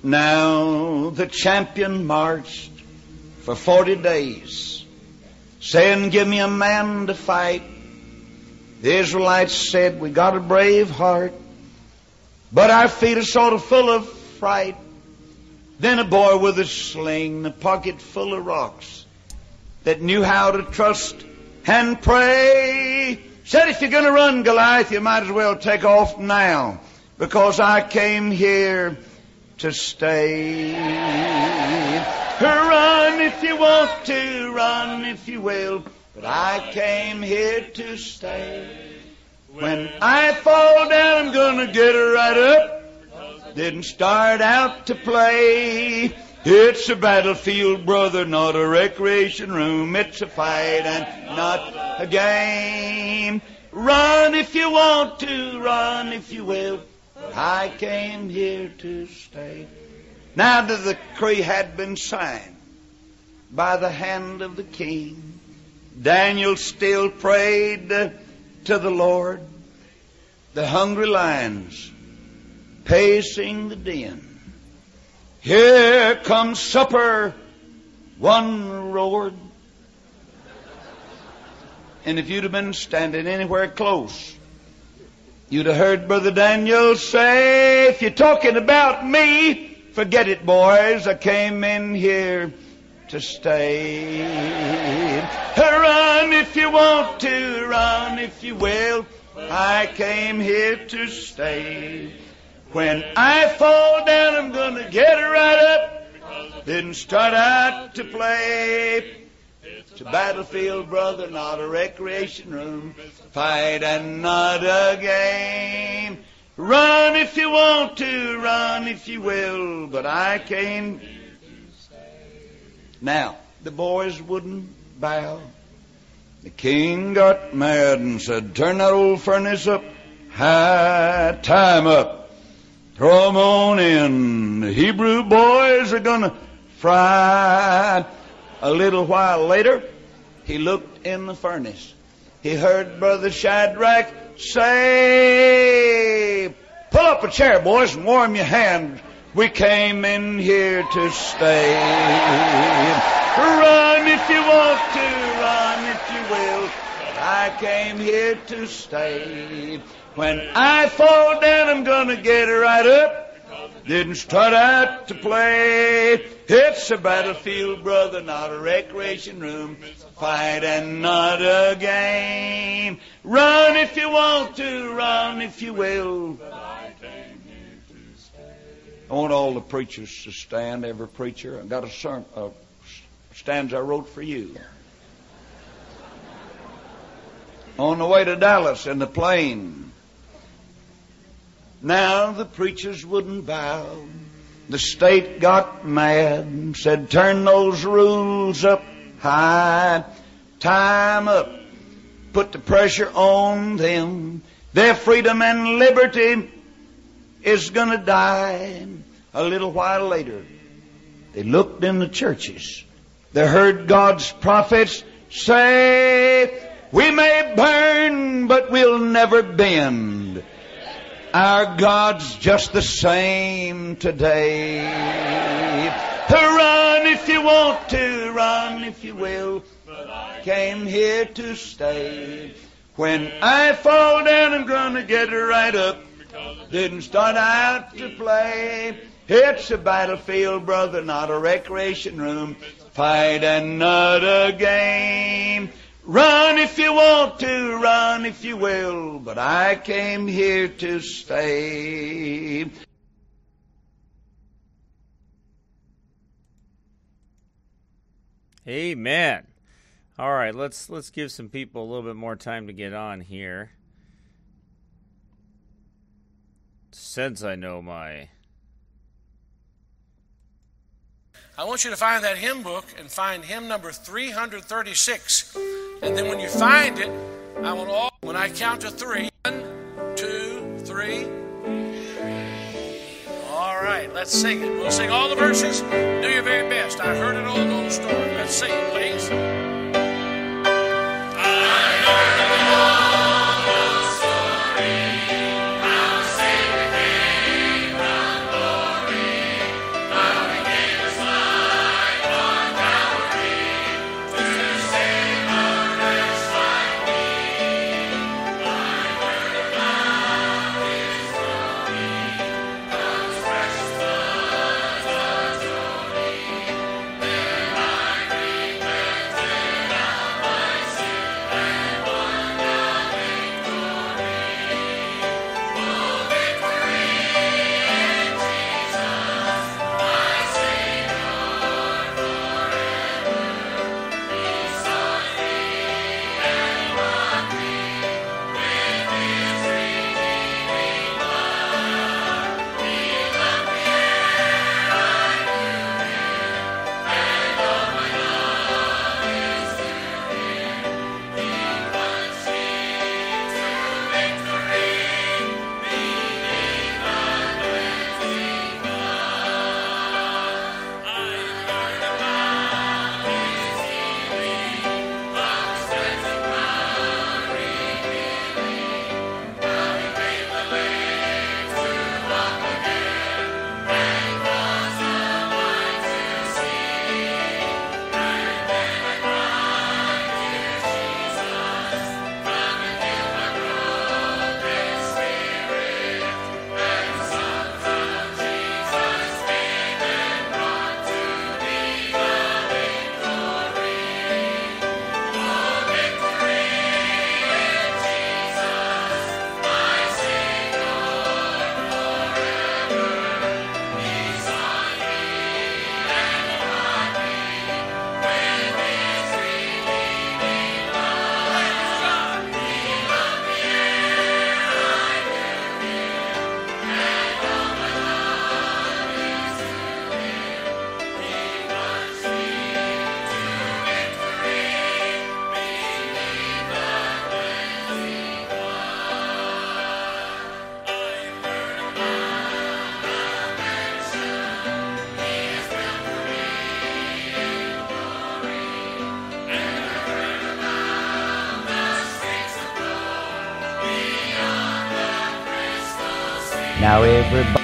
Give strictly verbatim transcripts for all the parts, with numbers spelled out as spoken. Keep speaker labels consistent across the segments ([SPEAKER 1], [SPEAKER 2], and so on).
[SPEAKER 1] Now the champion marched for forty days, saying, give me a man to fight. The Israelites said, we got a brave heart, but our feet are sort of full of fright. Then a boy with a sling, a pocket full of rocks, that knew how to trust and pray, said, if you're going to run, Goliath, you might as well take off now, because I came here to stay. Run if you want to, run if you will, but I came here to stay. When I fall down, I'm gonna get right up. Didn't start out to play. It's a battlefield, brother, not a recreation room. It's a fight and not a game. Run if you want to, run if you will, but I came here to stay. Now the decree had been signed by the hand of the king. Daniel still prayed to the Lord. The hungry lions pacing the den. Here comes supper, one roared. And if you'd have been standing anywhere close, you'd have heard Brother Daniel say, if you're talking about me, forget it, boys. I came in here to stay. Run if you want to, run if you will. I came here to stay. When I fall down, I'm gonna get right up. Didn't start out to play. It's a battlefield, brother, not a recreation room. Fight and not a game. Run if you want to, run if you will, but I came. Now, the boys wouldn't bow. The king got mad and said, turn that old furnace up high, tie 'em up, throw 'em on in. The Hebrew boys are gonna fry. A little while later, he looked in the furnace. He heard Brother Shadrach say, pull up a chair, boys, and warm your hands. We came in here to stay. Run if you want to, run if you will. I came here to stay. When I fall down, I'm gonna get right up. Didn't start out to play. It's a battlefield, brother, not a recreation room. Fight and not a game. Run if you want to, run if you will. I want all the preachers to stand, every preacher. I've got a sermon, uh, stanza I wrote for you. On the way to Dallas in the plane. Now the preachers wouldn't bow. The state got mad, said turn those rules up high, tie 'em up, put the pressure on them. Their freedom and liberty is going to die. A little while later, they looked in the churches. They heard God's prophets say, we may burn, but we'll never bend. Our God's just the same today. Run if you want to, run if you will. Came here to stay. When I fall down, I'm gonna get right up. Didn't start out to play. It's a battlefield, brother, not a recreation room. Fight and not a game. Run if you want to, run if you will, but I came here to stay.
[SPEAKER 2] Amen. All right, let's let's give some people a little bit more time to get on here. Since I know my...
[SPEAKER 3] I want you to find that hymn book and find hymn number three hundred thirty-six. And then when you find it, I want all, when I count to three, one, two, three. All right, let's sing it. We'll sing all the verses. Do your very best. I heard it all, know the story. Let's sing it, please. I heard it all, know the story. How Savior came from glory.
[SPEAKER 1] Now everybody.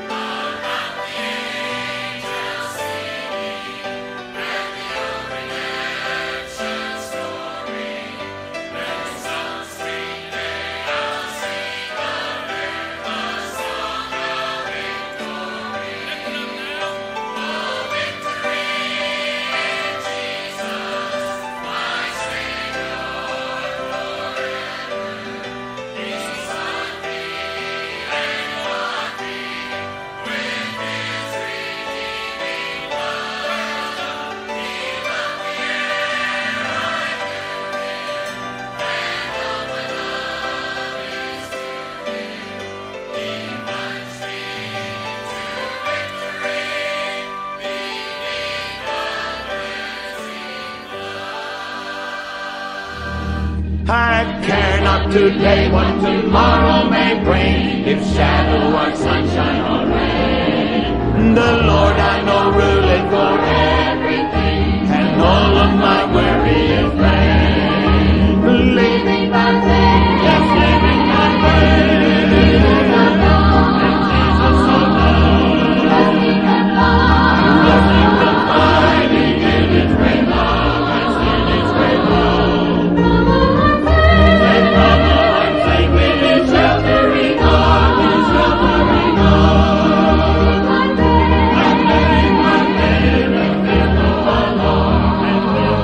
[SPEAKER 4] I care not today what tomorrow may bring, if shadow or sunshine or rain.
[SPEAKER 1] The Lord I know ruleth for
[SPEAKER 4] Everything,
[SPEAKER 1] and all of my worry is vain.
[SPEAKER 4] living by faith,
[SPEAKER 1] Just living my way.
[SPEAKER 4] Jesus alone, blessing and love,
[SPEAKER 1] Blessing the mighty in His great love and in His great love. Take trouble and take with His sheltering arm, His sheltering arm. I'm laying my head and feel no alarm, and feel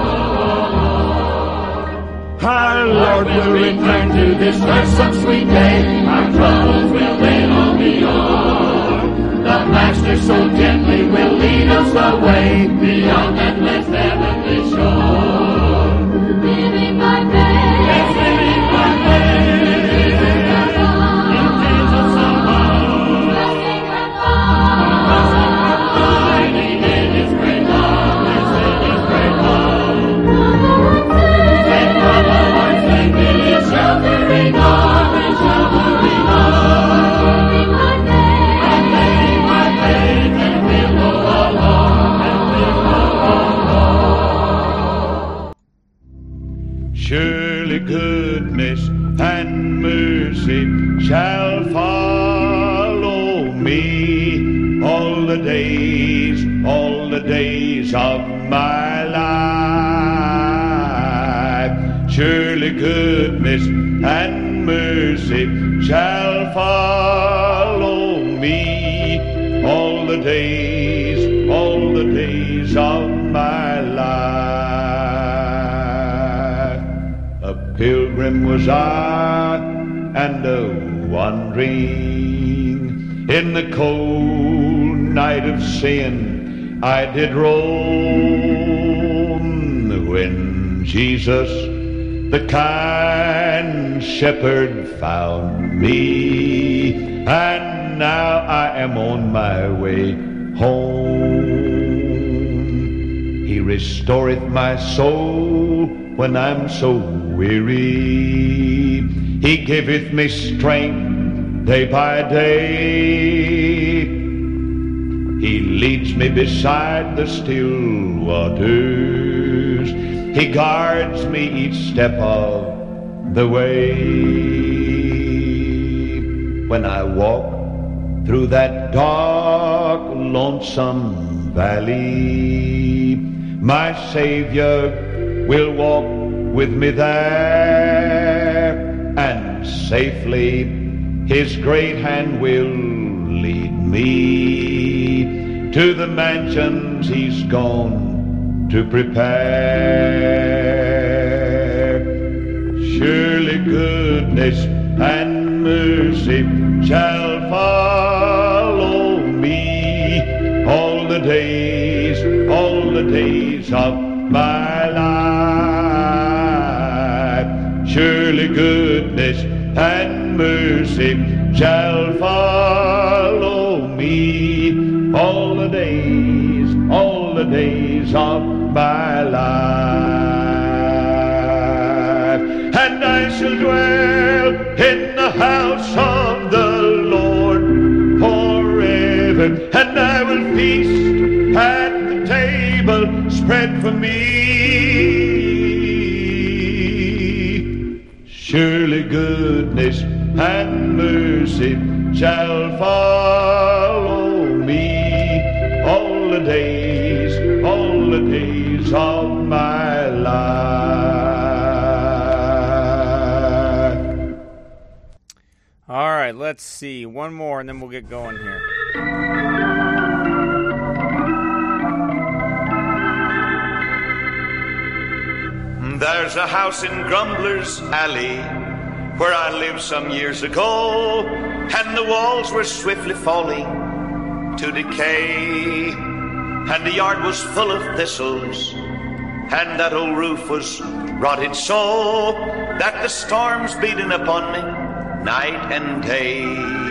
[SPEAKER 1] no alarm. Our Lord will return to this earth some sweet day. Our troubles will then all be o'er. The Master so gently will lead us away beyond that blessed heavenly shore.
[SPEAKER 4] living by faith,
[SPEAKER 1] Yes, living by faith in Jesus alone.
[SPEAKER 4] blessing and love,
[SPEAKER 1] Hiding in His great love, yes, in His great love. Take from the Lord, take in His sheltering arm, His sheltering arm.
[SPEAKER 4] living by faith,
[SPEAKER 1] I'm laying my faith and feel no alarm, and feel no alarm. Surely goodness and mercy shall follow me all the days, all the days of my life. Surely goodness and mercy shall follow me all the days, all the days of my life. A pilgrim was I and a wandering in the cold night of sin I did roam, when Jesus the kind shepherd found me, and now I am on my way home. He restoreth my soul when I'm so weary. He giveth me strength day by day. He leads me beside the still waters. He guards me each step of the way. When I walk through that dark, lonesome valley, my Savior will walk with me there, and safely His great hand will lead me to the mansions He's gone to prepare. Surely goodness and mercy shall follow me all the days, all the days of my life. Surely goodness and mercy shall follow me all the days, all the days of my life. And I shall dwell in the house of the Lord forever, and I will feast at the table spread for me. Surely goodness and mercy shall follow me all the days, all the days of my life.
[SPEAKER 2] All right, let's see. One more, and then we'll get going here.
[SPEAKER 1] There's a house in Grumbler's Alley where I lived some years ago, and the walls were swiftly falling to decay, and the yard was full of thistles, and that old roof was rotted so that the storms beating upon me night and day.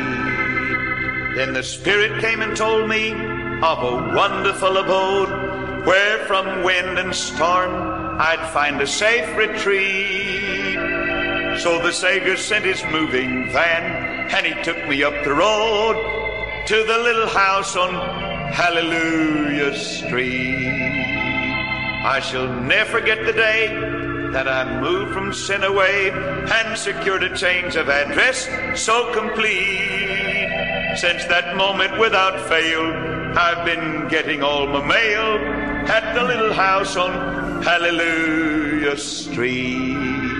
[SPEAKER 1] Then the Spirit came and told me of a wonderful abode where from wind and storm I'd find a safe retreat. So the Savior sent his moving van, and he took me up the road to the little house on Hallelujah Street. I shall never forget the day that I moved from sin away and secured a change of address so complete. Since that moment without fail, I've been getting all my mail at the little house on Hallelujah Street.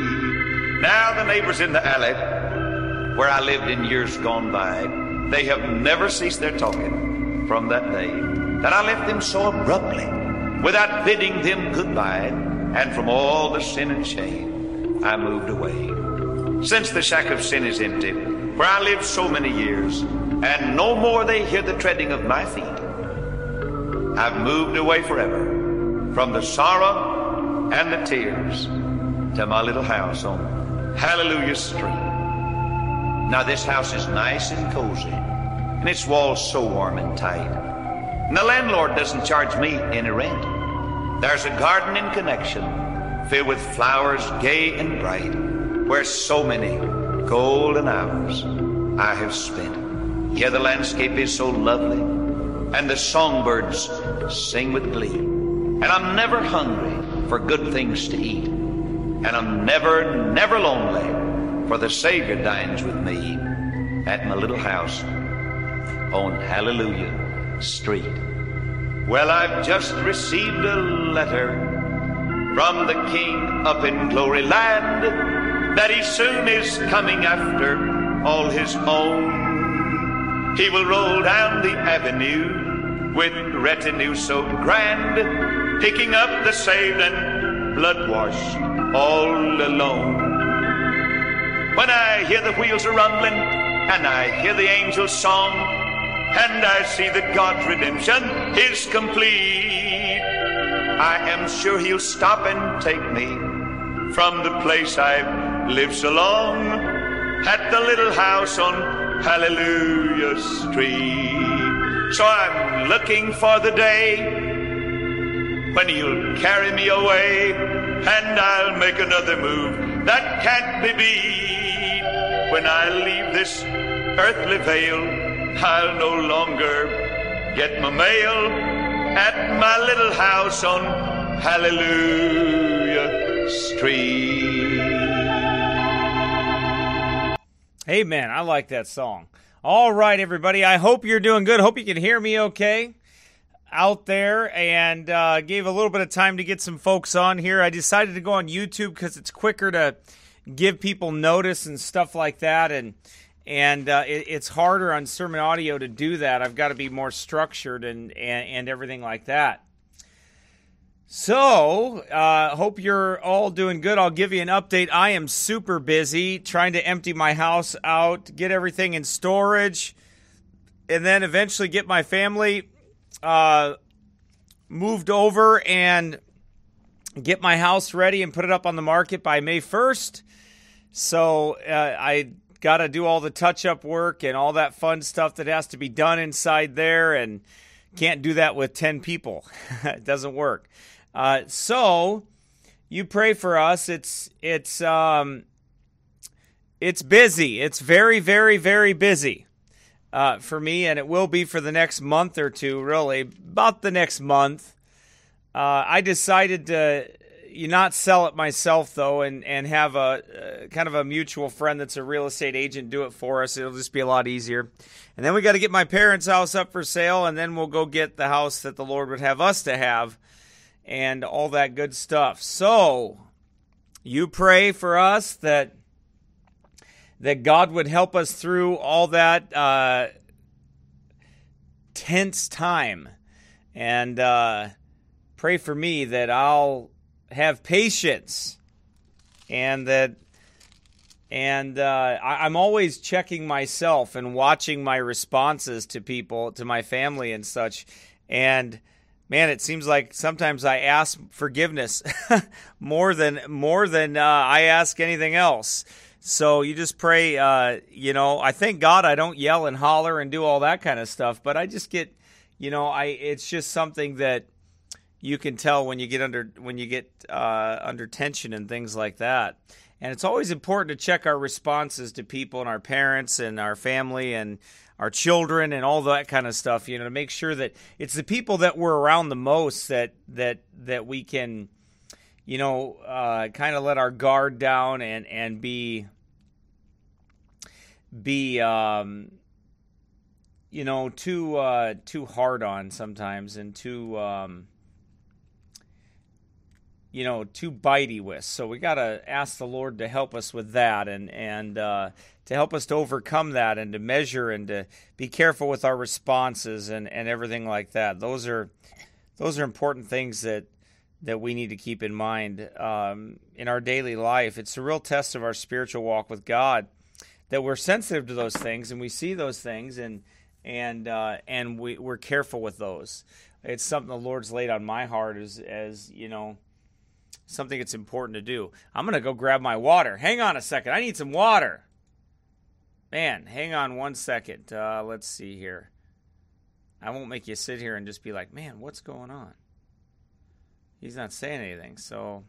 [SPEAKER 1] Now the neighbors in the alley where I lived in years gone by, they have never ceased their talking from that day that I left them so abruptly without bidding them goodbye, and from all the sin and shame I moved away. Since the shack of sin is empty where I lived so many years, and no more they hear the treading of my feet, I've moved away forever from the sorrow and the tears to my little house on Hallelujah Street. Now this house is nice and cozy, and its walls so warm and tight, and the landlord doesn't charge me any rent. There's a garden in connection filled with flowers gay and bright, where so many golden hours I have spent. Yeah, the landscape is so lovely, and the songbirds sing with glee, and I'm never hungry for good things to eat, and I'm never, never lonely, for the Savior dines with me at my little house on Hallelujah Street. Well, I've just received a letter from the King up in Glory Land that he soon is coming after all his own. He will roll down the avenue with retinue so grand, picking up the saved and blood-washed all alone. When I hear the wheels are rumbling, and I hear the angels' song, and I see that God's redemption is complete, I am sure he'll stop and take me from the place I've lived so long at the little house on Hallelujah Street. So I'm looking for the day when he'll carry me away, and I'll make another move that can't be beat. When I leave this earthly veil, I'll no longer get my mail at my little house on Hallelujah Street.
[SPEAKER 2] Amen. I like that song. All right, everybody. I hope you're doing good. Hope you can hear me okay out there, and uh, gave a little bit of time to get some folks on here. I decided to go on YouTube because it's quicker to give people notice and stuff like that, and and uh, it, it's harder on sermon audio to do that. I've got to be more structured and, and, and everything like that. So, uh, hope you're all doing good. I'll give you an update. I am super busy trying to empty my house out, get everything in storage, and then eventually get my family uh, moved over and get my house ready and put it up on the market by May first. So, uh, I got to do all the touch-up work and all that fun stuff that has to be done inside there, and can't do that with ten people. It doesn't work. Uh, so you pray for us. It's it's um, it's busy. It's very, very, very busy uh, for me, and it will be for the next month or two, really, about the next month. Uh, I decided to, you not sell it myself though, and and have a uh, kind of a mutual friend that's a real estate agent do it for us. It'll just be a lot easier. And then we got to get my parents' house up for sale, and then we'll go get the house that the Lord would have us to have, and all that good stuff. So you pray for us that that God would help us through all that uh, tense time, and uh, pray for me that I'll have patience, and that, and uh, I, I'm always checking myself and watching my responses to people, to my family and such. And man, it seems like sometimes I ask forgiveness more than more than uh, I ask anything else. So you just pray. Uh, you know, I thank God I don't yell and holler and do all that kind of stuff, but I just get, you know, I it's just something that you can tell when you get under when you get uh, under tension and things like that. And it's always important to check our responses to people and our parents and our family and our children and all that kind of stuff, you know, to make sure that it's the people that we're around the most that that that we can, you know, uh, kind of let our guard down and and be be um, you know, too uh, too hard on sometimes, and too um, you know, too bitey with. So we got to ask the Lord to help us with that, and and uh, to help us to overcome that, and to measure and to be careful with our responses and, and everything like that. Those are those are important things that that we need to keep in mind um, in our daily life. It's a real test of our spiritual walk with God that we're sensitive to those things, and we see those things, and and uh, and we, we're careful with those. It's something the Lord's laid on my heart as as you know. Something that's important to do. I'm going to go grab my water. Hang on a second. I need some water. Man, hang on one second. Uh, let's see here. I won't make you sit here and just be like, man, what's going on? He's not saying anything, so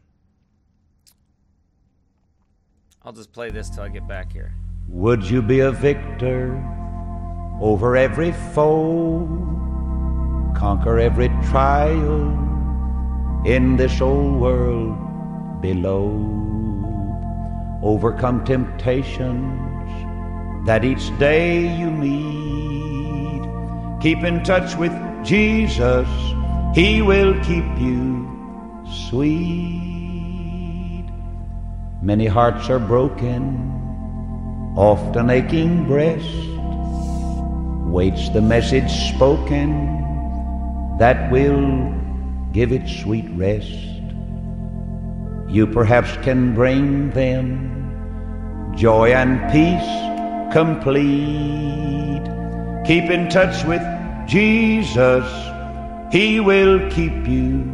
[SPEAKER 2] I'll just play this till I get back here.
[SPEAKER 1] Would you be a victor over every foe? Conquer every trial in this old world below. Overcome temptations that each day you meet. Keep in touch with Jesus, He will keep you sweet. Many hearts are broken, oft an aching breast waits the message spoken that will give it sweet rest. You perhaps can bring them joy and peace complete. Keep in touch with Jesus, He will keep you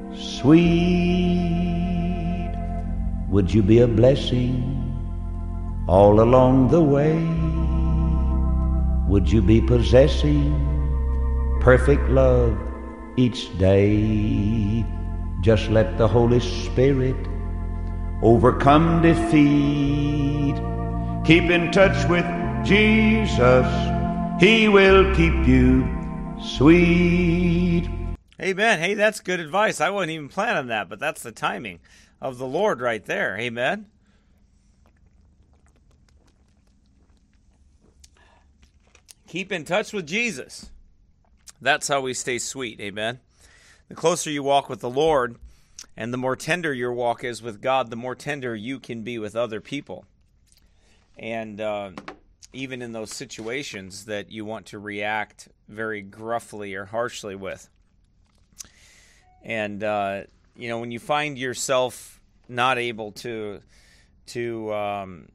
[SPEAKER 1] sweet. Would you be a blessing all along the way? Would you be possessing perfect love each day? Just let the Holy Spirit overcome defeat. Keep in touch with Jesus, He will keep you sweet.
[SPEAKER 2] Amen. Hey, that's good advice. I wasn't even planning that, but that's the timing of the Lord right there. Amen. Keep in touch with Jesus. That's how we stay sweet, amen? The closer you walk with the Lord and the more tender your walk is with God, the more tender you can be with other people. And uh, even in those situations that you want to react very gruffly or harshly with. And, uh, you know, when you find yourself not able to, to um,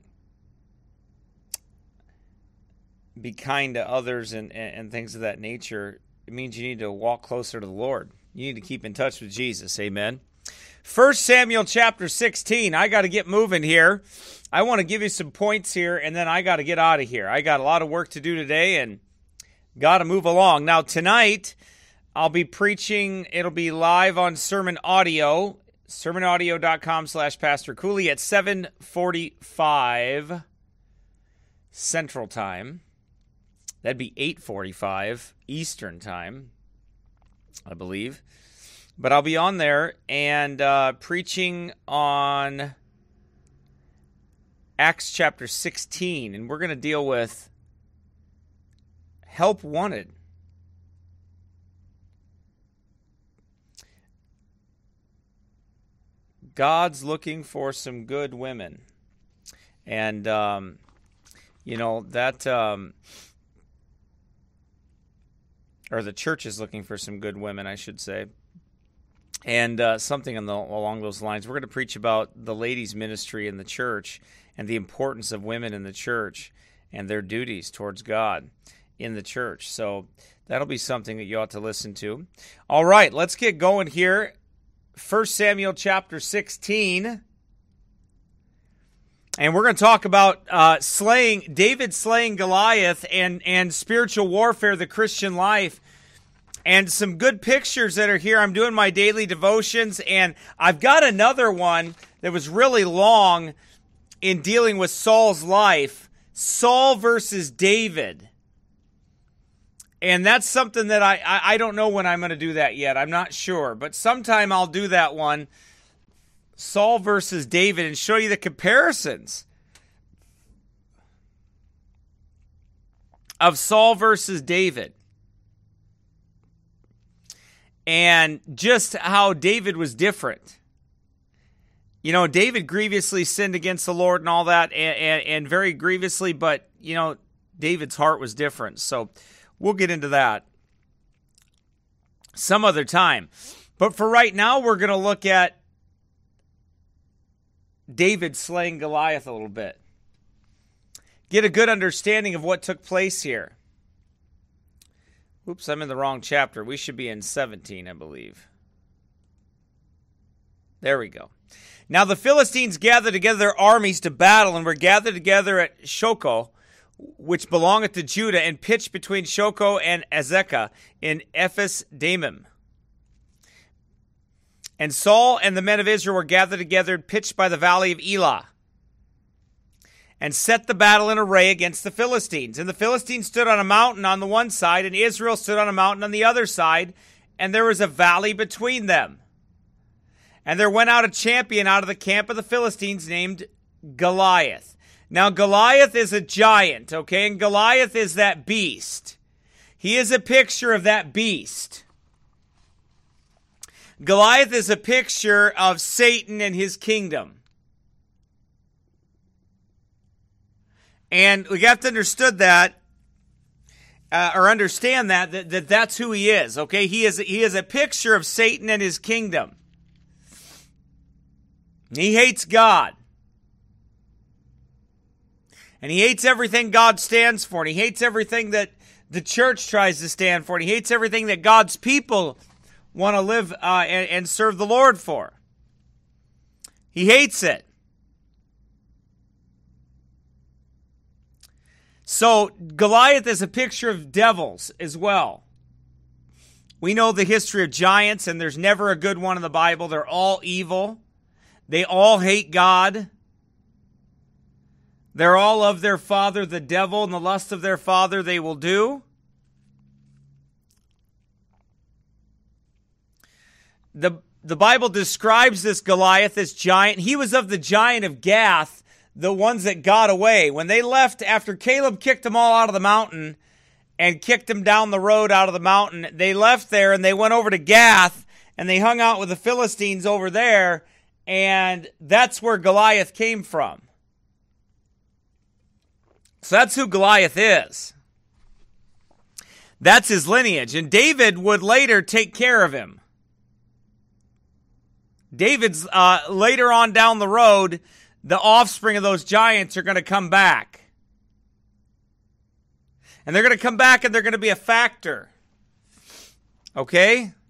[SPEAKER 2] be kind to others and, and things of that nature, it means you need to walk closer to the Lord. You need to keep in touch with Jesus. Amen. First Samuel chapter sixteen. I got to get moving here. I want to give you some points here, and then I got to get out of here. I got a lot of work to do today, and got to move along. Now, tonight, I'll be preaching. It'll be live on Sermon Audio, sermonaudio.com slash Pastor Cooley at seven forty-five Central Time. That'd be eight forty-five Eastern Time, I believe. But I'll be on there and uh, preaching on Acts chapter sixteen, and we're going to deal with help wanted. God's looking for some good women. And, um, you know, that, um, or the church is looking for some good women, I should say. And uh, something on the, along those lines. We're going to preach about the ladies' ministry in the church and the importance of women in the church and their duties towards God in the church. So that'll be something that you ought to listen to. All right, let's get going here. First Samuel chapter sixteen. And we're going to talk about uh, slaying David slaying Goliath and, and spiritual warfare, the Christian life. And some good pictures that are here. I'm doing my daily devotions, and I've got another one that was really long in dealing with Saul's life. Saul versus David. And that's something that I, I, I don't know when I'm going to do that yet. I'm not sure. But sometime I'll do that one. Saul versus David, and show you the comparisons of Saul versus David. And just how David was different. You know, David grievously sinned against the Lord and all that, and, and, and very grievously, but, you know, David's heart was different. So we'll get into that some other time. But for right now, we're going to look at David slaying Goliath a little bit. Get a good understanding of what took place here. Oops, I'm in the wrong chapter. We should be in seventeen, I believe. There we go. Now the Philistines gathered together their armies to battle, and were gathered together at Shoco, which belongeth to Judah, and pitched between Shoco and Azekah in Ephes Dammim. And Saul and the men of Israel were gathered together and pitched by the valley of Elah, and set the battle in array against the Philistines. And the Philistines stood on a mountain on the one side, and Israel stood on a mountain on the other side, and there was a valley between them. And there went out a champion out of the camp of the Philistines named Goliath. Now Goliath is a giant, okay? And Goliath is that beast. He is a picture of that beast. Goliath is a picture of Satan and his kingdom. And we have to understood that, uh, or understand that, that, that that's who he is, okay? He is, he is a picture of Satan and his kingdom. He hates God. And he hates everything God stands for. And he hates everything that the church tries to stand for. And he hates everything that God's people want to live uh, and, and serve the Lord for. He hates it. So Goliath is a picture of devils as well. We know the history of giants, and there's never a good one in the Bible. They're all evil. They all hate God. They're all of their father, the devil, and the lust of their father they will do. The, the Bible describes this Goliath, this giant. He was of the giant of Gath, the ones that got away. When they left, after Caleb kicked them all out of the mountain and kicked them down the road out of the mountain, they left there and they went over to Gath and they hung out with the Philistines over there, and that's where Goliath came from. So that's who Goliath is. That's his lineage. And David would later take care of him. David's uh, later on down the road, the offspring of those giants are going to come back. And they're going to come back and they're going to be a factor. Okay?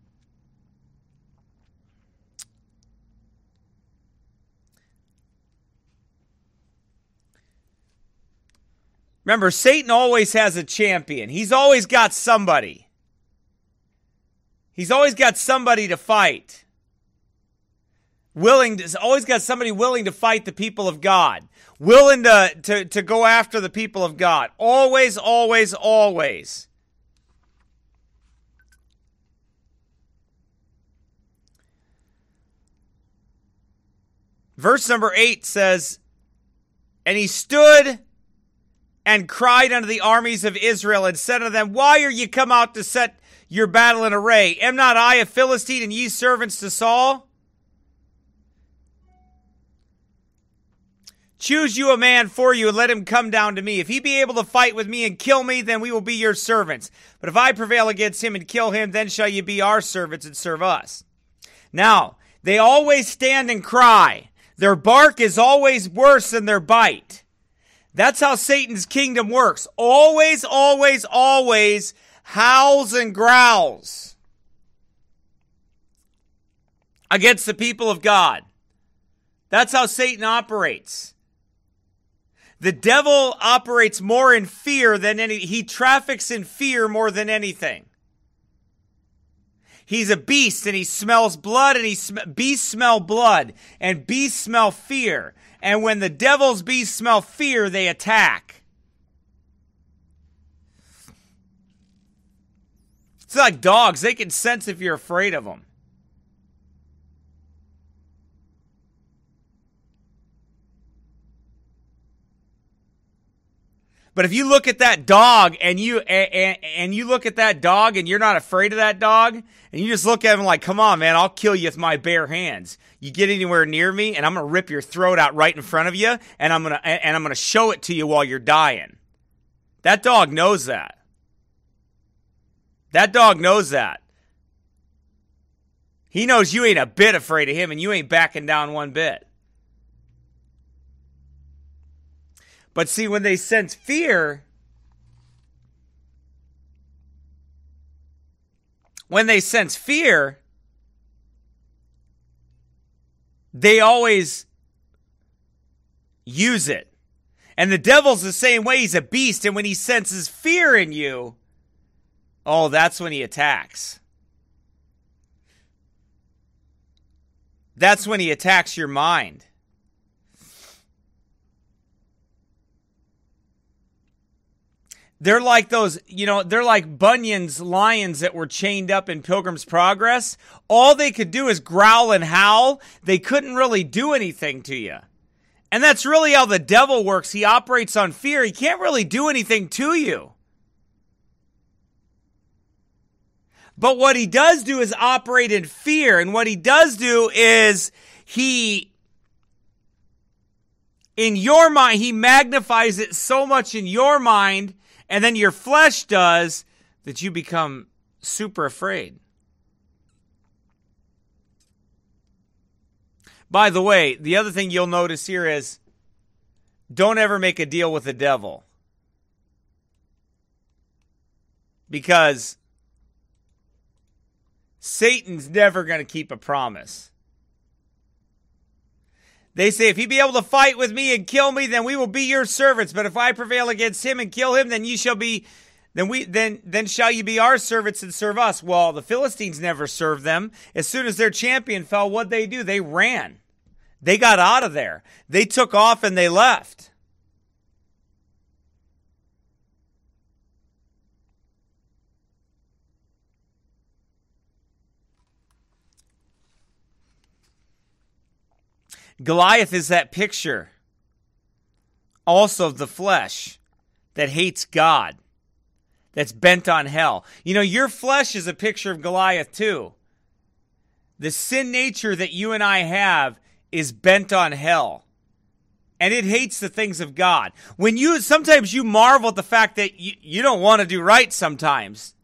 [SPEAKER 2] Remember, Satan always has a champion. He's always got somebody. He's always got somebody to fight. Willing to, always got somebody willing to fight the people of God. Willing to, to, to go after the people of God. Always, always, always. Verse number eight says, and he stood and cried unto the armies of Israel and said unto them, why are ye come out to set your battle in array? Am not I a Philistine, and ye servants to Saul? Choose you a man for you, and let him come down to me. If he be able to fight with me and kill me, then we will be your servants. But if I prevail against him and kill him, then shall ye be our servants and serve us. Now, they always stand and cry. Their bark is always worse than their bite. That's how Satan's kingdom works. Always, always, always howls and growls against the people of God. That's how Satan operates. The devil operates more in fear than any, he traffics in fear more than anything. He's a beast, and he smells blood, and he sm- beasts smell blood, and beasts smell fear. And when the devil's beasts smell fear, they attack. It's like dogs. They can sense if you're afraid of them. But if you look at that dog and you and, and you look at that dog and you're not afraid of that dog, and you just look at him like, come on, man, I'll kill you with my bare hands. You get anywhere near me, and I'm going to rip your throat out right in front of you, and I'm going to and I'm going to show it to you while you're dying. That dog knows that. That dog knows that. He knows you ain't a bit afraid of him, and you ain't backing down one bit. But see, when they sense fear, when they sense fear, they always use it. And the devil's the same way. He's a beast, and when he senses fear in you, oh, that's when he attacks. That's when he attacks your mind. They're like those, you know, they're like Bunyan's lions that were chained up in Pilgrim's Progress. All they could do is growl and howl. They couldn't really do anything to you. And that's really how the devil works. He operates on fear. He can't really do anything to you. But what he does do is operate in fear. And what he does do is he, in your mind, he magnifies it so much in your mind, and then your flesh does, that you become super afraid. By the way, the other thing you'll notice here is, don't ever make a deal with the devil. Because Satan's never going to keep a promise. They say, if he be able to fight with me and kill me, then we will be your servants. But if I prevail against him and kill him, then ye shall be, then we, then, then shall you be our servants and serve us. Well, the Philistines never served them. As soon as their champion fell, what'd they do? They ran. They got out of there. They took off and they left. Goliath is that picture also of the flesh that hates God, that's bent on hell. You know, your flesh is a picture of Goliath too. The sin nature that you and I have is bent on hell, and it hates the things of God. When you, sometimes you marvel at the fact that you, you don't want to do right sometimes.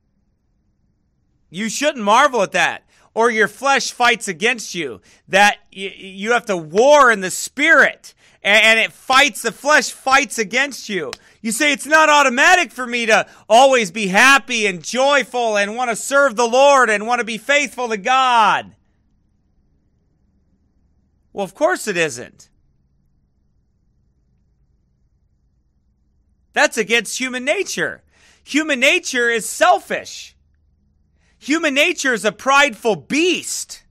[SPEAKER 2] You shouldn't marvel at that. Or your flesh fights against you, that y- you have to war in the spirit, and, and it fights, the flesh fights against you. You say, it's not automatic for me to always be happy and joyful and want to serve the Lord and want to be faithful to God. Well, of course it isn't. That's against human nature. Human nature is selfish. Human nature is a prideful beast.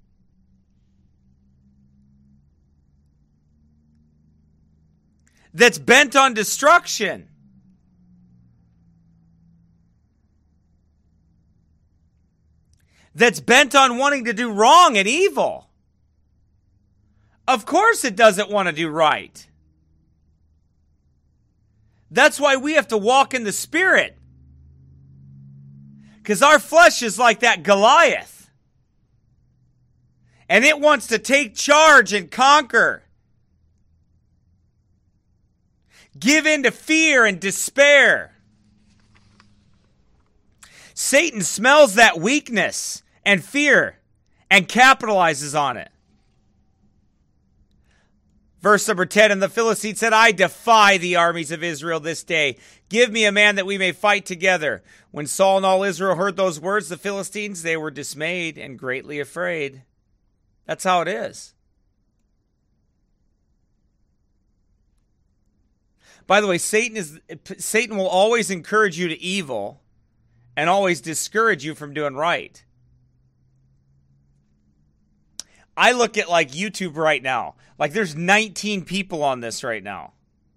[SPEAKER 2] That's bent on destruction. That's bent on wanting to do wrong and evil. Of course it doesn't want to do right. That's why we have to walk in the Spirit. Because our flesh is like that Goliath. And it wants to take charge and conquer. Give in to fear and despair. Satan smells that weakness and fear and capitalizes on it. Verse number ten, and the Philistine said, I defy the armies of Israel this day. Give me a man that we may fight together. When Saul and all Israel heard those words, the Philistines, they were dismayed and greatly afraid. That's how it is. By the way, Satan is Satan will always encourage you to evil and always discourage you from doing right. I look at like YouTube right now. Like there's nineteen people on this right now.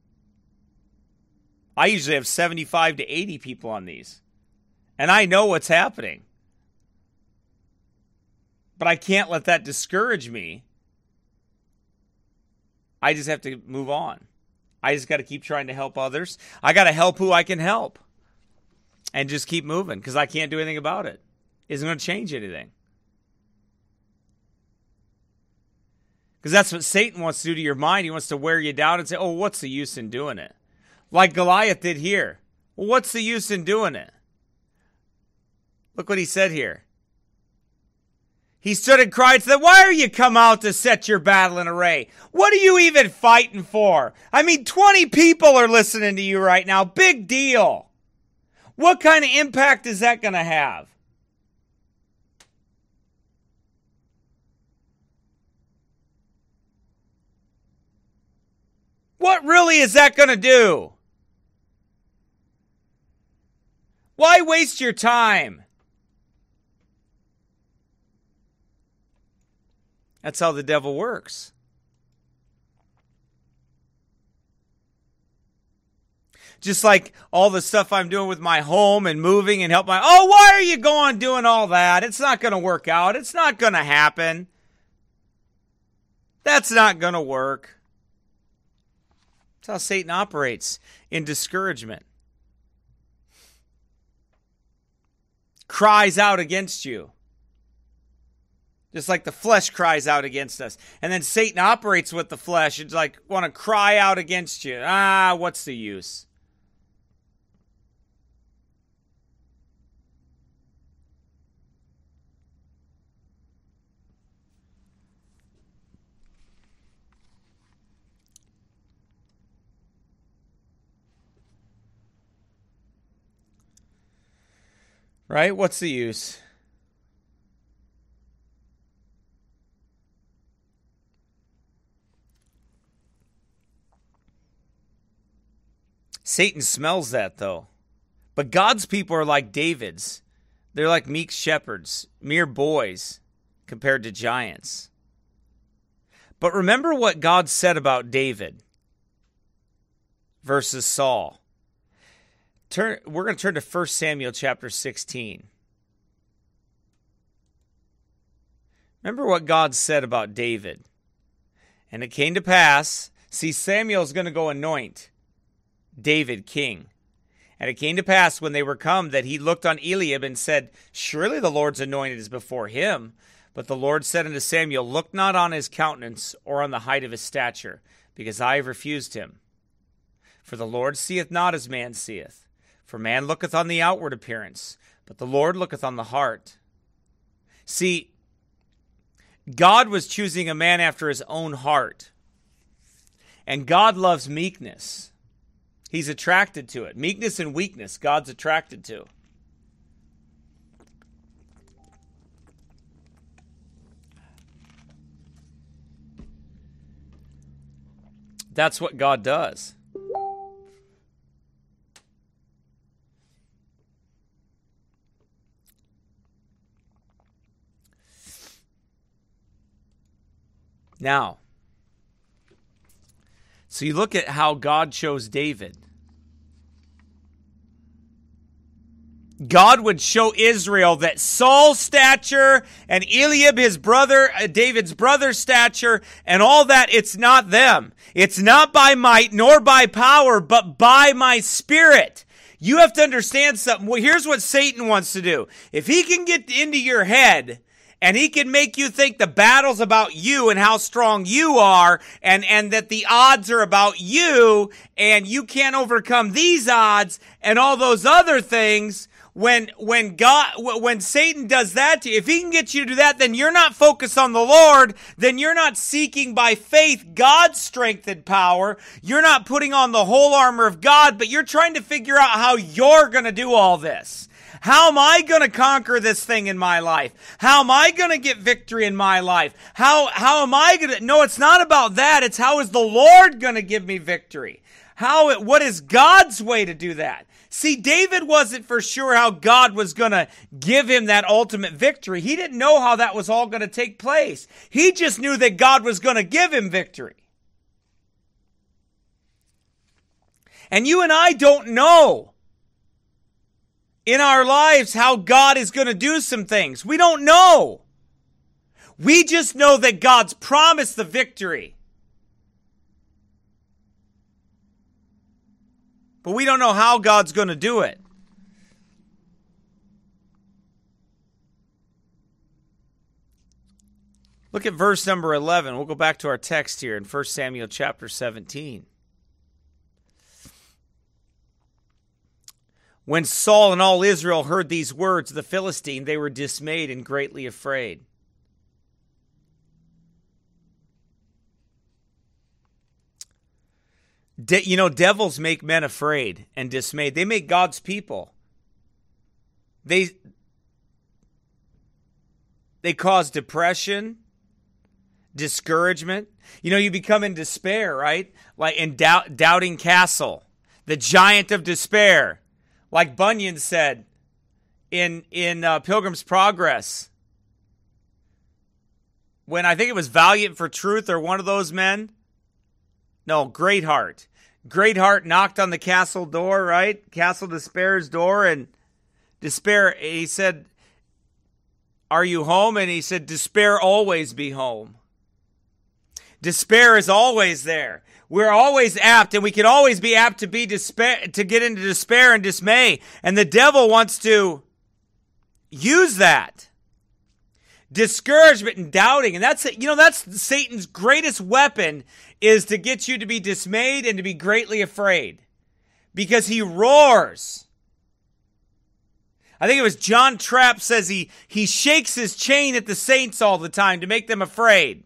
[SPEAKER 2] I usually have seventy-five to eighty people on these. And I know what's happening. But I can't let that discourage me. I just have to move on. I just got to keep trying to help others. I got to help who I can help. And just keep moving because I can't do anything about it. It isn't going to change anything. Because that's what Satan wants to do to your mind. He wants to wear you down and say, oh, what's the use in doing it? Like Goliath did here. Well, what's the use in doing it? Look what he said here. He stood and cried to them, why are you come out to set your battle in array? What are you even fighting for? I mean, twenty people are listening to you right now. Big deal. What kind of impact is that going to have? What really is that going to do? Why waste your time? That's how the devil works. Just like all the stuff I'm doing with my home and moving and help my... Oh, why are you going doing all that? It's not going to work out. It's not going to happen. That's not going to work. That's how Satan operates, in discouragement. Cries out against you. Just like the flesh cries out against us. And then Satan operates with the flesh. It's like, want to cry out against you. Ah, what's the use? Right? What's the use? Satan smells that, though. But God's people are like David's. They're like meek shepherds, mere boys compared to giants. But remember what God said about David versus Saul. Turn, we're going to turn to First Samuel chapter sixteen. Remember what God said about David. And it came to pass, see, Samuel's going to go anoint David king. And it came to pass when they were come that he looked on Eliab and said, surely the Lord's anointed is before him. But the Lord said unto Samuel, look not on his countenance or on the height of his stature, because I have refused him. For the Lord seeth not as man seeth. For man looketh on the outward appearance, but the Lord looketh on the heart. See, God was choosing a man after his own heart. And God loves meekness. He's attracted to it. Meekness and weakness, God's attracted to. That's what God does. Now, so you look at how God chose David. God would show Israel that Saul's stature and Eliab, his brother, David's brother's stature, and all that, it's not them. It's not by might nor by power, but by my Spirit. You have to understand something. Well, here's what Satan wants to do. If he can get into your head and he can make you think the battle's about you and how strong you are, and, and that the odds are about you and you can't overcome these odds and all those other things, When when God when Satan does that to you, if he can get you to do that, then you're not focused on the Lord, then you're not seeking by faith God's strength and power. You're not putting on the whole armor of God, but you're trying to figure out how you're going to do all this. How am I going to conquer this thing in my life? How am I going to get victory in my life? How how am I going to? No, it's not about that. It's how is the Lord going to give me victory? How what is God's way to do that? See, David wasn't for sure how God was going to give him that ultimate victory. He didn't know how that was all going to take place. He just knew that God was going to give him victory. And you and I don't know in our lives how God is going to do some things. We don't know. We just know that God's promised the victory. But we don't know how God's going to do it. Look at verse number eleven. We'll go back to our text here in First Samuel chapter seventeen. When Saul and all Israel heard these words of the Philistine, they were dismayed and greatly afraid. De- you know, devils make men afraid and dismayed. They make God's people. They, they cause depression, discouragement. You know, you become in despair, right? Like in doubt, Doubting Castle, the giant of despair. Like Bunyan said in, in uh, Pilgrim's Progress. When I think it was Valiant for Truth or one of those men. No, Greatheart. Greatheart knocked on the castle door, right? Castle Despair's door, and Despair, he said, "Are you home?" And he said, "Despair always be home." Despair is always there. We're always apt, and we can always be apt to be despair, to get into despair and dismay. And the devil wants to use that. Discouragement and doubting. And that's, you know, that's Satan's greatest weapon, is to get you to be dismayed and to be greatly afraid. Because he roars. I think it was John Trapp says he, he shakes his chain at the saints all the time to make them afraid.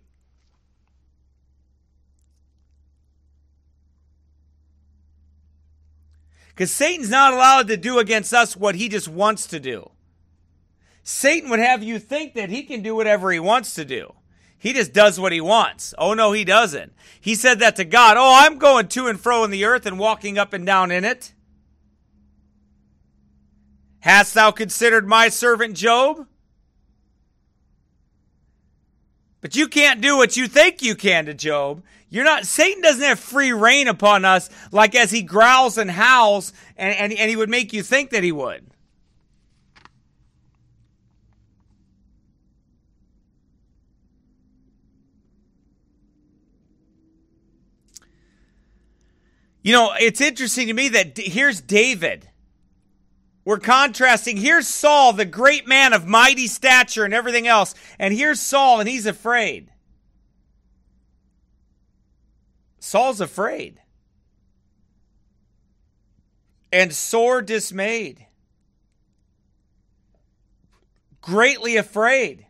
[SPEAKER 2] Because Satan's not allowed to do against us what he just wants to do. Satan would have you think that he can do whatever he wants to do. He just does what he wants. Oh, no, he doesn't. He said that to God. Oh, I'm going to and fro in the earth and walking up and down in it. Hast thou considered my servant Job? But you can't do what you think you can to Job. You're not. Satan doesn't have free reign upon us like as he growls and howls, and, and, and he would make you think that he would. You know, it's interesting to me that here's David. We're contrasting. Here's Saul, the great man of mighty stature and everything else. And here's Saul, and he's afraid. Saul's afraid. And sore dismayed. Greatly afraid.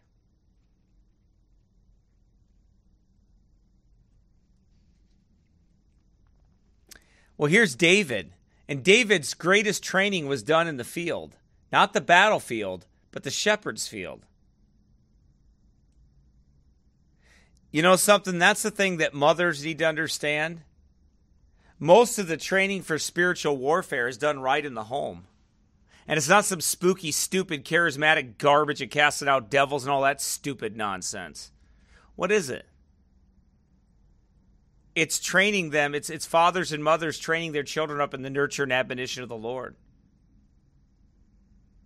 [SPEAKER 2] Well, here's David. And David's greatest training was done in the field. Not the battlefield, but the shepherd's field. You know something? That's the thing that mothers need to understand. Most of the training for spiritual warfare is done right in the home. And it's not some spooky, stupid, charismatic garbage of casting out devils and all that stupid nonsense. What is it? It's training them. It's it's fathers and mothers training their children up in the nurture and admonition of the Lord.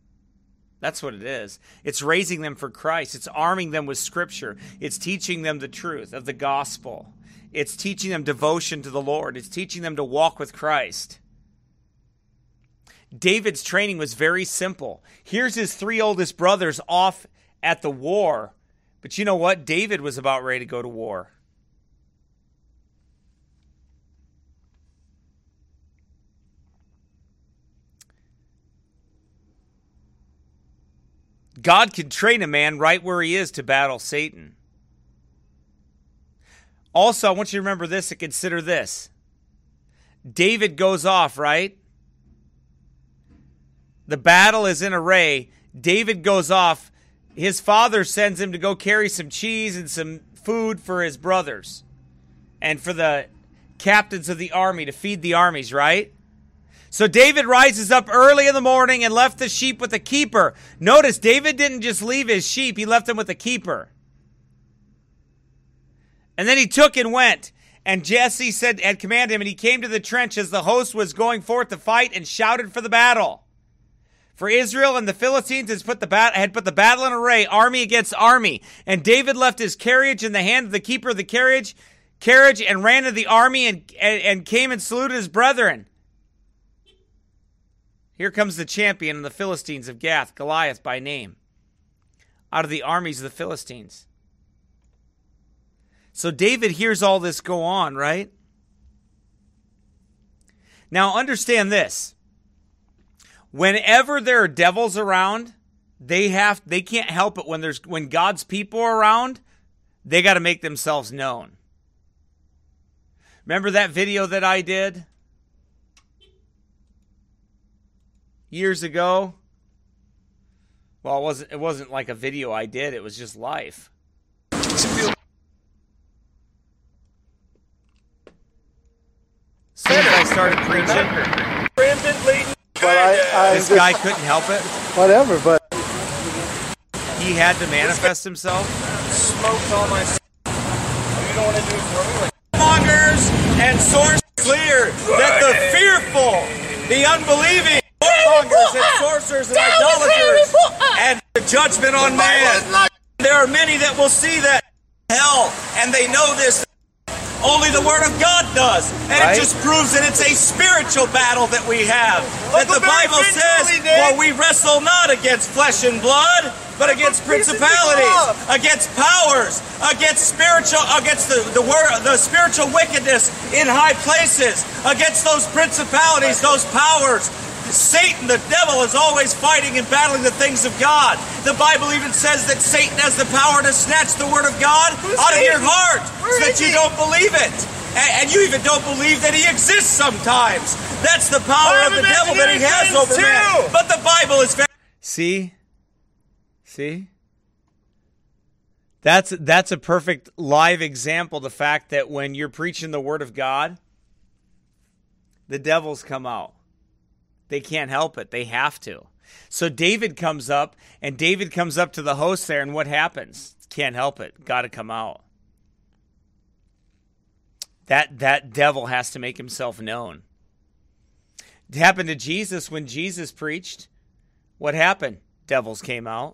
[SPEAKER 2] That's what it is. It's raising them for Christ. It's arming them with Scripture. It's teaching them the truth of the gospel. It's teaching them devotion to the Lord. It's teaching them to walk with Christ. David's training was very simple. Here's his three oldest brothers off at the war. But you know what? David was about ready to go to war. God can train a man right where he is to battle Satan. Also, I want you to remember this and consider this. David goes off, right? The battle is in array. David goes off. His father sends him to go carry some cheese and some food for his brothers and for the captains of the army to feed the armies, right? So David rises up early in the morning and left the sheep with the keeper. Notice, David didn't just leave his sheep. He left them with the keeper. And then he took and went. And Jesse said, had commanded him, and he came to the trench as the host was going forth to fight and shouted for the battle. For Israel and the Philistines has put the bat- had put the battle in array, army against army. And David left his carriage in the hand of the keeper of the carriage, carriage and ran to the army and, and, and came and saluted his brethren. Here comes the champion of the Philistines of Gath, Goliath by name, out of the armies of the Philistines. So David hears all this go on, right? Now understand this. Whenever there are devils around, they have they can't help it when there's when God's people are around, they got to make themselves known. Remember that video that I did years ago? Well, it wasn't it wasn't like a video I did, it was just life. Soon as I started preaching,
[SPEAKER 5] But I, I
[SPEAKER 2] this
[SPEAKER 5] just,
[SPEAKER 2] guy couldn't help it.
[SPEAKER 5] whatever, but
[SPEAKER 2] He had to manifest himself.
[SPEAKER 5] smoked all my you don't want to do it for me?
[SPEAKER 6] Mongers and source clear that the fearful, the unbelieving, mongers and sorcerers and idolaters and the judgment on man. There are many that will see that hell, and they know this. Only the Word of God does. And
[SPEAKER 2] Right.
[SPEAKER 6] it just proves that it's a spiritual battle that we have. That the Bible says, for we wrestle not against flesh and blood, but against principalities, against powers, against spiritual, against the, the word, the spiritual wickedness in high places, against those principalities, those powers. Satan, the devil, is always fighting and battling the things of God. The Bible even says that Satan has the power to snatch the Word of God out of your heart so that you don't believe it. And, and you even don't believe that He exists sometimes. That's the power of the devil that he has over man. But the Bible is very...
[SPEAKER 2] See? See? That's that's a perfect live example, the fact that when you're preaching the Word of God, the devils come out. They can't help it. They have to. So David comes up, and David comes up to the host there, and what happens? Can't help it. Got to come out. That, that devil has to make himself known. It happened to Jesus when Jesus preached. What happened? Devils came out.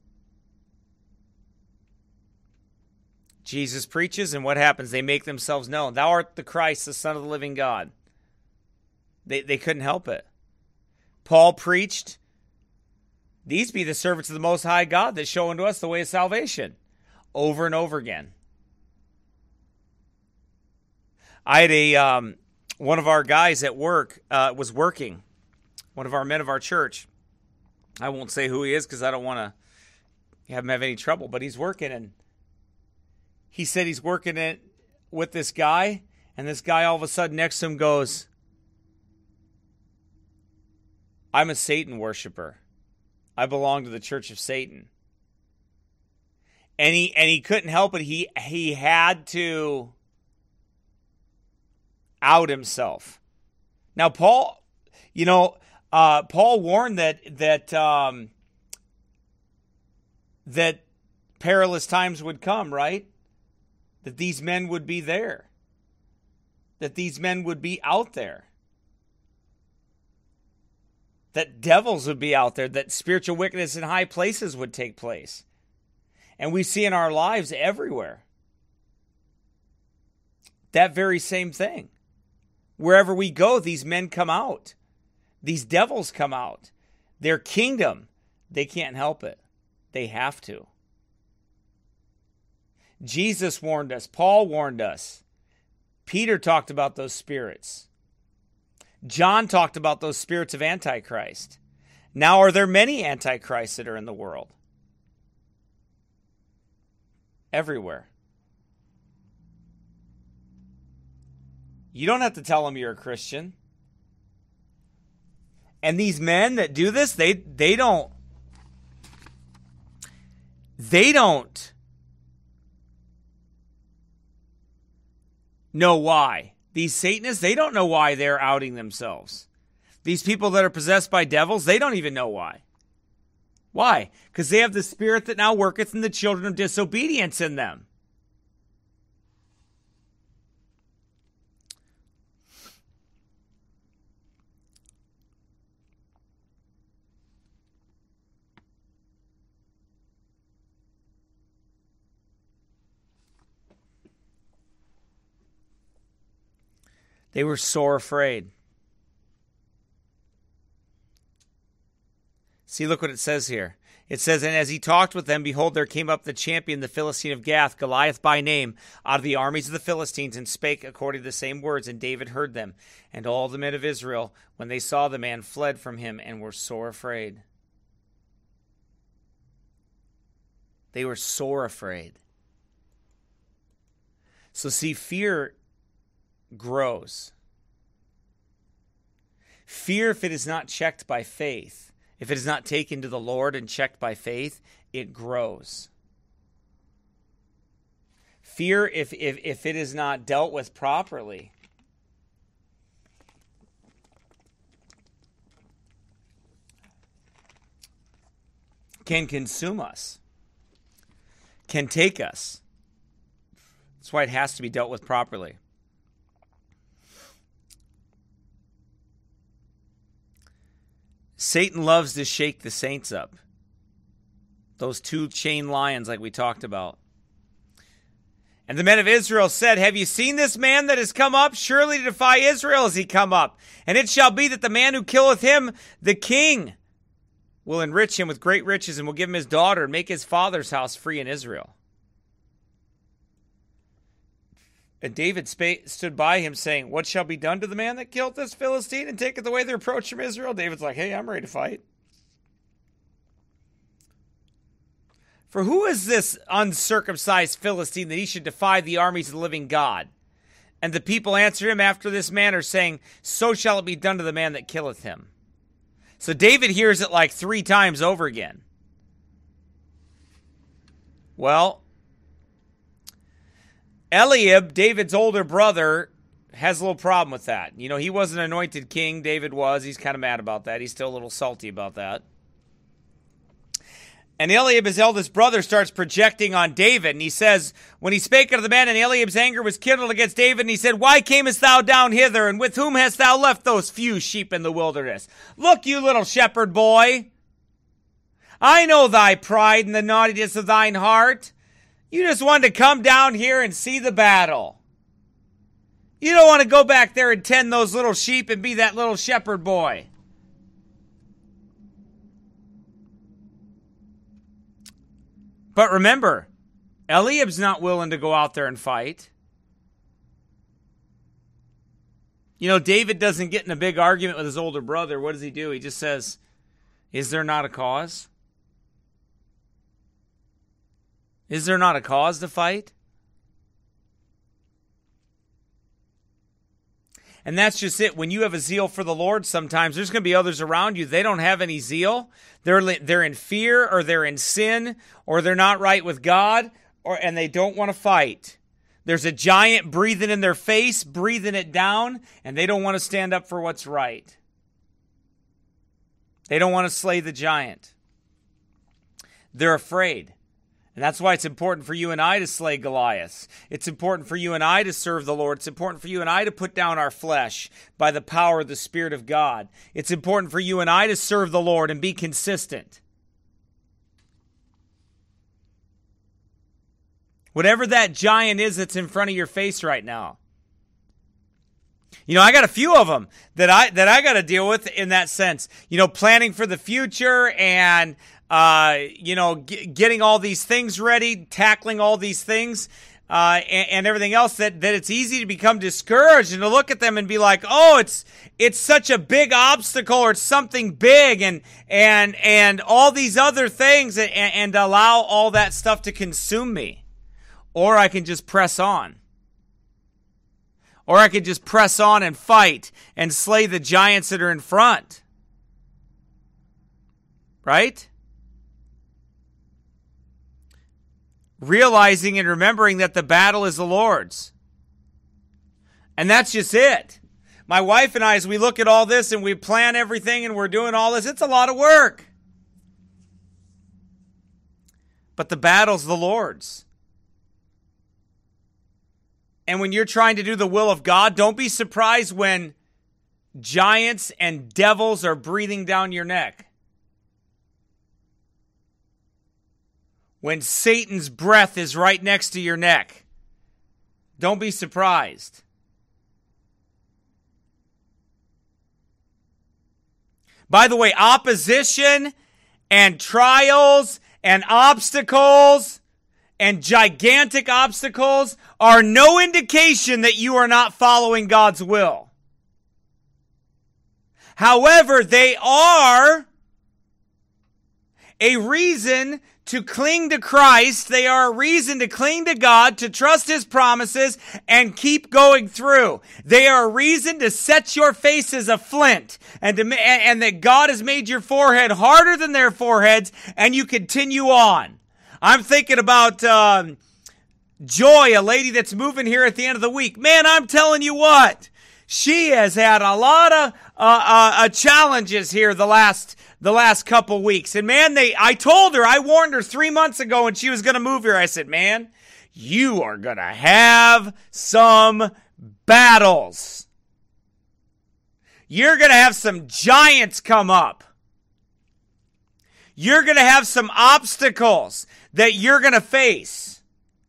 [SPEAKER 2] Jesus preaches, and what happens? They make themselves known. Thou art the Christ, the Son of the living God. They, they couldn't help it. Paul preached, these be the servants of the Most High God that show unto us the way of salvation, over and over again. I had a, um, one of our guys at work uh, was working, one of our men of our church. I won't say who he is because I don't want to have him have any trouble, but he's working, and he said he's working it with this guy, and this guy all of a sudden next to him goes, I'm a Satan worshiper. I belong to the Church of Satan. And he and he couldn't help it. He he had to out himself. Now, Paul, you know, uh, Paul warned that that um, that perilous times would come, right? That these men would be there. That these men would be out there. that devils would be out there, that spiritual wickedness in high places would take place. And we see in our lives everywhere that very same thing. Wherever we go, these men come out. These devils come out. Their kingdom, they can't help it. They have to. Jesus warned us. Paul warned us. Peter talked about those spirits. John talked about those spirits of Antichrist. Now, are there many Antichrists that are in the world? Everywhere. You don't have to tell them you're a Christian. And these men that do this, they they don't they don't know why. These Satanists, they don't know why they're outing themselves. These people that are possessed by devils, they don't even know why. Why? Because they have the spirit that now worketh in the children of disobedience in them. They were sore afraid. See, look what it says here. It says, and as he talked with them, behold, there came up the champion, the Philistine of Gath, Goliath by name, out of the armies of the Philistines, and spake according to the same words. And David heard them. And all the men of Israel, when they saw the man, fled from him and were sore afraid. They were sore afraid. So see, fear grows. Fear, if it is not checked by faith, if it is not taken to the Lord and checked by faith, it grows. Fear, if, if, if it is not dealt with properly, can consume us, can take us. That's why it has to be dealt with properly. Satan loves to shake the saints up. Those two chained lions like we talked about. And the men of Israel said, have you seen this man that is come up? Surely to defy Israel is he come up. And it shall be that the man who killeth him, the king, will enrich him with great riches and will give him his daughter and make his father's house free in Israel. And David sp- stood by him, saying, what shall be done to the man that killed this Philistine and taketh away the reproach from Israel? David's like, hey, I'm ready to fight. For who is this uncircumcised Philistine that he should defy the armies of the living God? And the people answered him after this manner, saying, so shall it be done to the man that killeth him. So David hears it like three times over again. Well, Eliab, David's older brother, has a little problem with that. You know, he wasn't anointed king. David was. He's kind of mad about that. He's still a little salty about that. And Eliab, his eldest brother, starts projecting on David. And he says, when he spake unto the man, and Eliab's anger was kindled against David, and he said, why camest thou down hither? And with whom hast thou left those few sheep in the wilderness? Look, you little shepherd boy, I know thy pride and the naughtiness of thine heart. You just wanted to come down here and see the battle. You don't want to go back there and tend those little sheep and be that little shepherd boy. But remember, Eliab's not willing to go out there and fight. You know, David doesn't get in a big argument with his older brother. What does he do? He just says, is there not a cause? Is there not a cause to fight? And that's just it. When you have a zeal for the Lord, sometimes there's going to be others around you. They don't have any zeal. They're they're in fear, or they're in sin, or they're not right with God, or and they don't want to fight. There's a giant breathing in their face, breathing it down, and they don't want to stand up for what's right. They don't want to slay the giant. They're afraid. And that's why it's important for you and I to slay Goliath. It's important for you and I to serve the Lord. It's important for you and I to put down our flesh by the power of the Spirit of God. It's important for you and I to serve the Lord and be consistent. Whatever that giant is that's in front of your face right now. You know, I got a few of them that I that I got to deal with in that sense. You know, planning for the future and, uh, you know, g- getting all these things ready, tackling all these things uh, and, and everything else that, that it's easy to become discouraged and to look at them and be like, oh, it's it's such a big obstacle or it's something big and and and all these other things and, and allow all that stuff to consume me. Or I can just press on. Or I could just press on and fight and slay the giants that are in front. Right? Realizing and remembering that the battle is the Lord's. And that's just it. My wife and I, as we look at all this and we plan everything and we're doing all this, it's a lot of work. But the battle's the Lord's. And when you're trying to do the will of God, don't be surprised when giants and devils are breathing down your neck. When Satan's breath is right next to your neck. Don't be surprised. By the way, opposition and trials and obstacles and gigantic obstacles are no indication that you are not following God's will. However, they are a reason to cling to Christ. They are a reason to cling to God, to trust His promises, and keep going through. They are a reason to set your face as a flint, and, to, and that God has made your forehead harder than their foreheads, and you continue on. I'm thinking about um, Joy, a lady that's moving here at the end of the week. Man, I'm telling you what, she has had a lot of uh, uh, uh, challenges here the last the last couple weeks. And man, they I told her, I warned her three months ago when she was going to move here. I said, man, you are going to have some battles. You're going to have some giants come up. You're going to have some obstacles that you're going to face.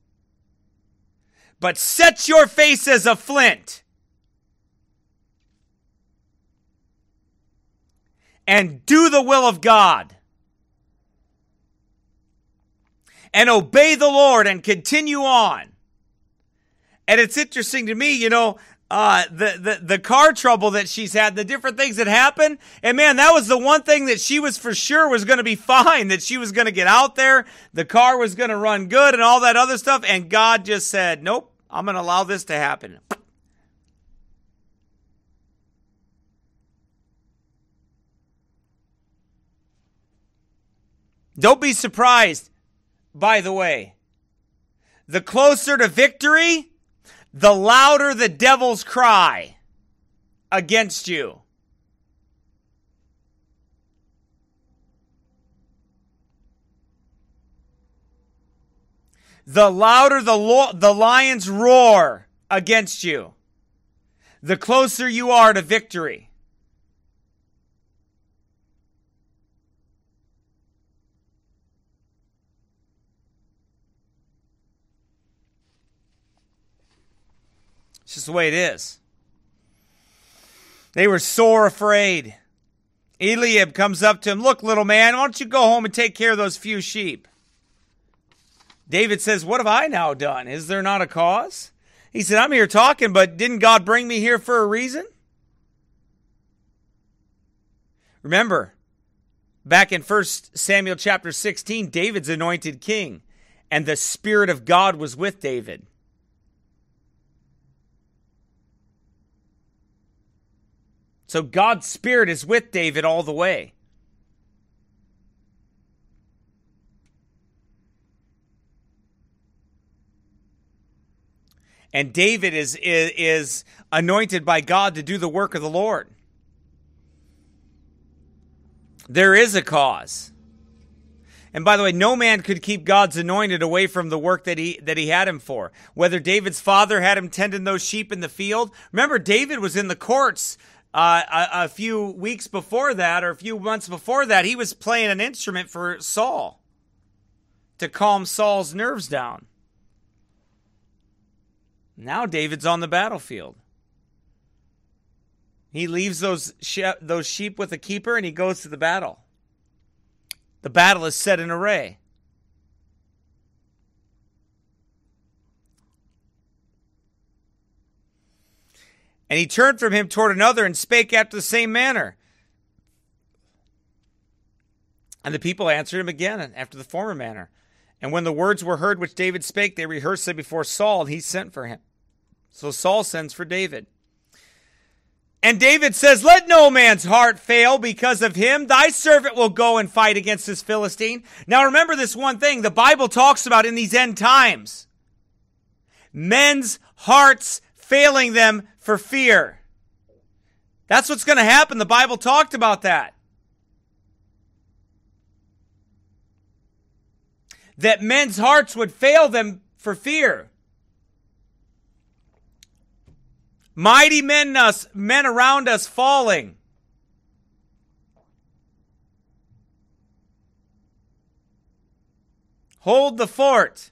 [SPEAKER 2] But set your face as a flint. And do the will of God. And obey the Lord and continue on. And it's interesting to me, you know, Uh, the, the, the car trouble that she's had, the different things that happened. And man, that was the one thing that she was for sure was going to be fine, that she was going to get out there. The car was going to run good and all that other stuff. And God just said, nope, I'm going to allow this to happen. Don't be surprised, by the way. The closer to victory, the louder the devil's cry against you. The louder the, lo- the lion's roar against you, the closer you are to victory. It's just the way it is. They were sore afraid. Eliab comes up to him. Look, little man, why don't you go home and take care of those few sheep? David says, what have I now done? Is there not a cause? He said, I'm here talking, but didn't God bring me here for a reason? Remember, back in First Samuel chapter sixteen, David's anointed king, and the Spirit of God was with David. So God's Spirit is with David all the way. And David is, is, is anointed by God to do the work of the Lord. There is a cause. And by the way, no man could keep God's anointed away from the work that he that he had him for. Whether David's father had him tending those sheep in the field. Remember, David was in the courts uh, a, a few weeks before that, or a few months before that. He was playing an instrument for Saul to calm Saul's nerves down. Now David's on the battlefield. He leaves those she- those sheep with a keeper and he goes to the battle. The battle is set in array. And he turned from him toward another and spake after the same manner. And the people answered him again after the former manner. And when the words were heard which David spake, they rehearsed them before Saul, and he sent for him. So Saul sends for David. And David says, let no man's heart fail because of him. Thy servant will go and fight against this Philistine. Now remember this one thing the Bible talks about in these end times. Men's hearts failing them for fear. That's what's going to happen. The Bible talked about that. That men's hearts would fail them for fear. Mighty men, us, men around us falling. Hold the fort.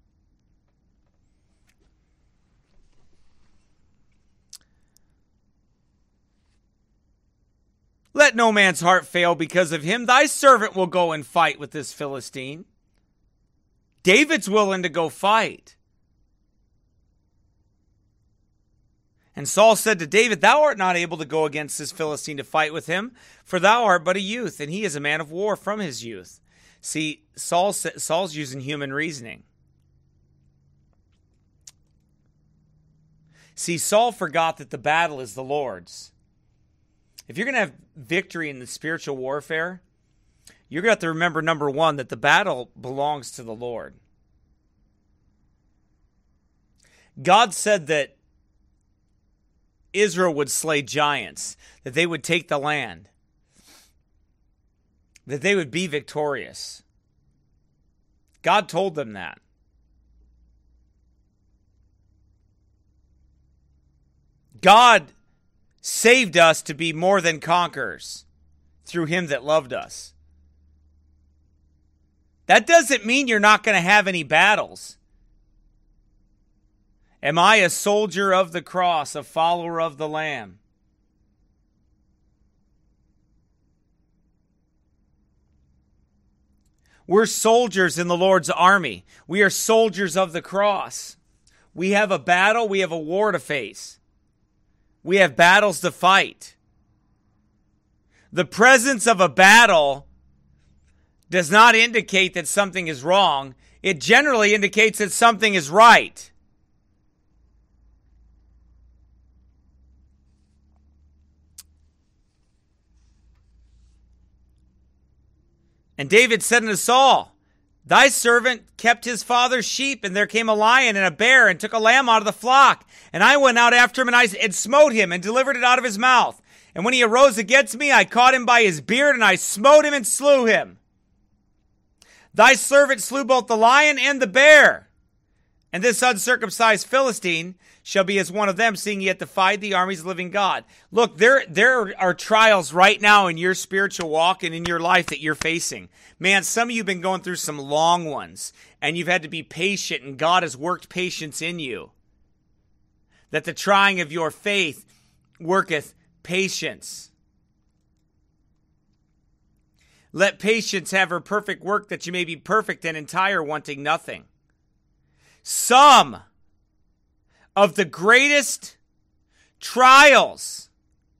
[SPEAKER 2] Let no man's heart fail because of him. Thy servant will go and fight with this Philistine. David's willing to go fight. And Saul said to David, thou art not able to go against this Philistine to fight with him, for thou art but a youth, and he is a man of war from his youth. See, Saul, Saul's using human reasoning. See, Saul forgot that the battle is the Lord's. If you're going to have victory in the spiritual warfare, you're going to have to remember, number one, that the battle belongs to the Lord. God said that Israel would slay giants, that they would take the land, that they would be victorious. God told them that. God saved us to be more than conquerors through him that loved us. That doesn't mean you're not going to have any battles. Am I a soldier of the cross, a follower of the Lamb? We're soldiers in the Lord's army. We are soldiers of the cross. We have a battle, we have a war to face. We have battles to fight. The presence of a battle does not indicate that something is wrong. It generally indicates that something is right. And David said unto Saul, thy servant kept his father's sheep, and there came a lion and a bear, and took a lamb out of the flock. And I went out after him, and I and smote him, and delivered it out of his mouth. And when he arose against me, I caught him by his beard, and I smote him and slew him. Thy servant slew both the lion and the bear. And this uncircumcised Philistine shall be as one of them, seeing he hath defied the armies of the living God. Look, there, there are trials right now in your spiritual walk and in your life that you're facing. Man, some of you have been going through some long ones, and you've had to be patient, and God has worked patience in you. That the trying of your faith worketh patience. Let patience have her perfect work, that you may be perfect and entire, wanting nothing. Some of the greatest trials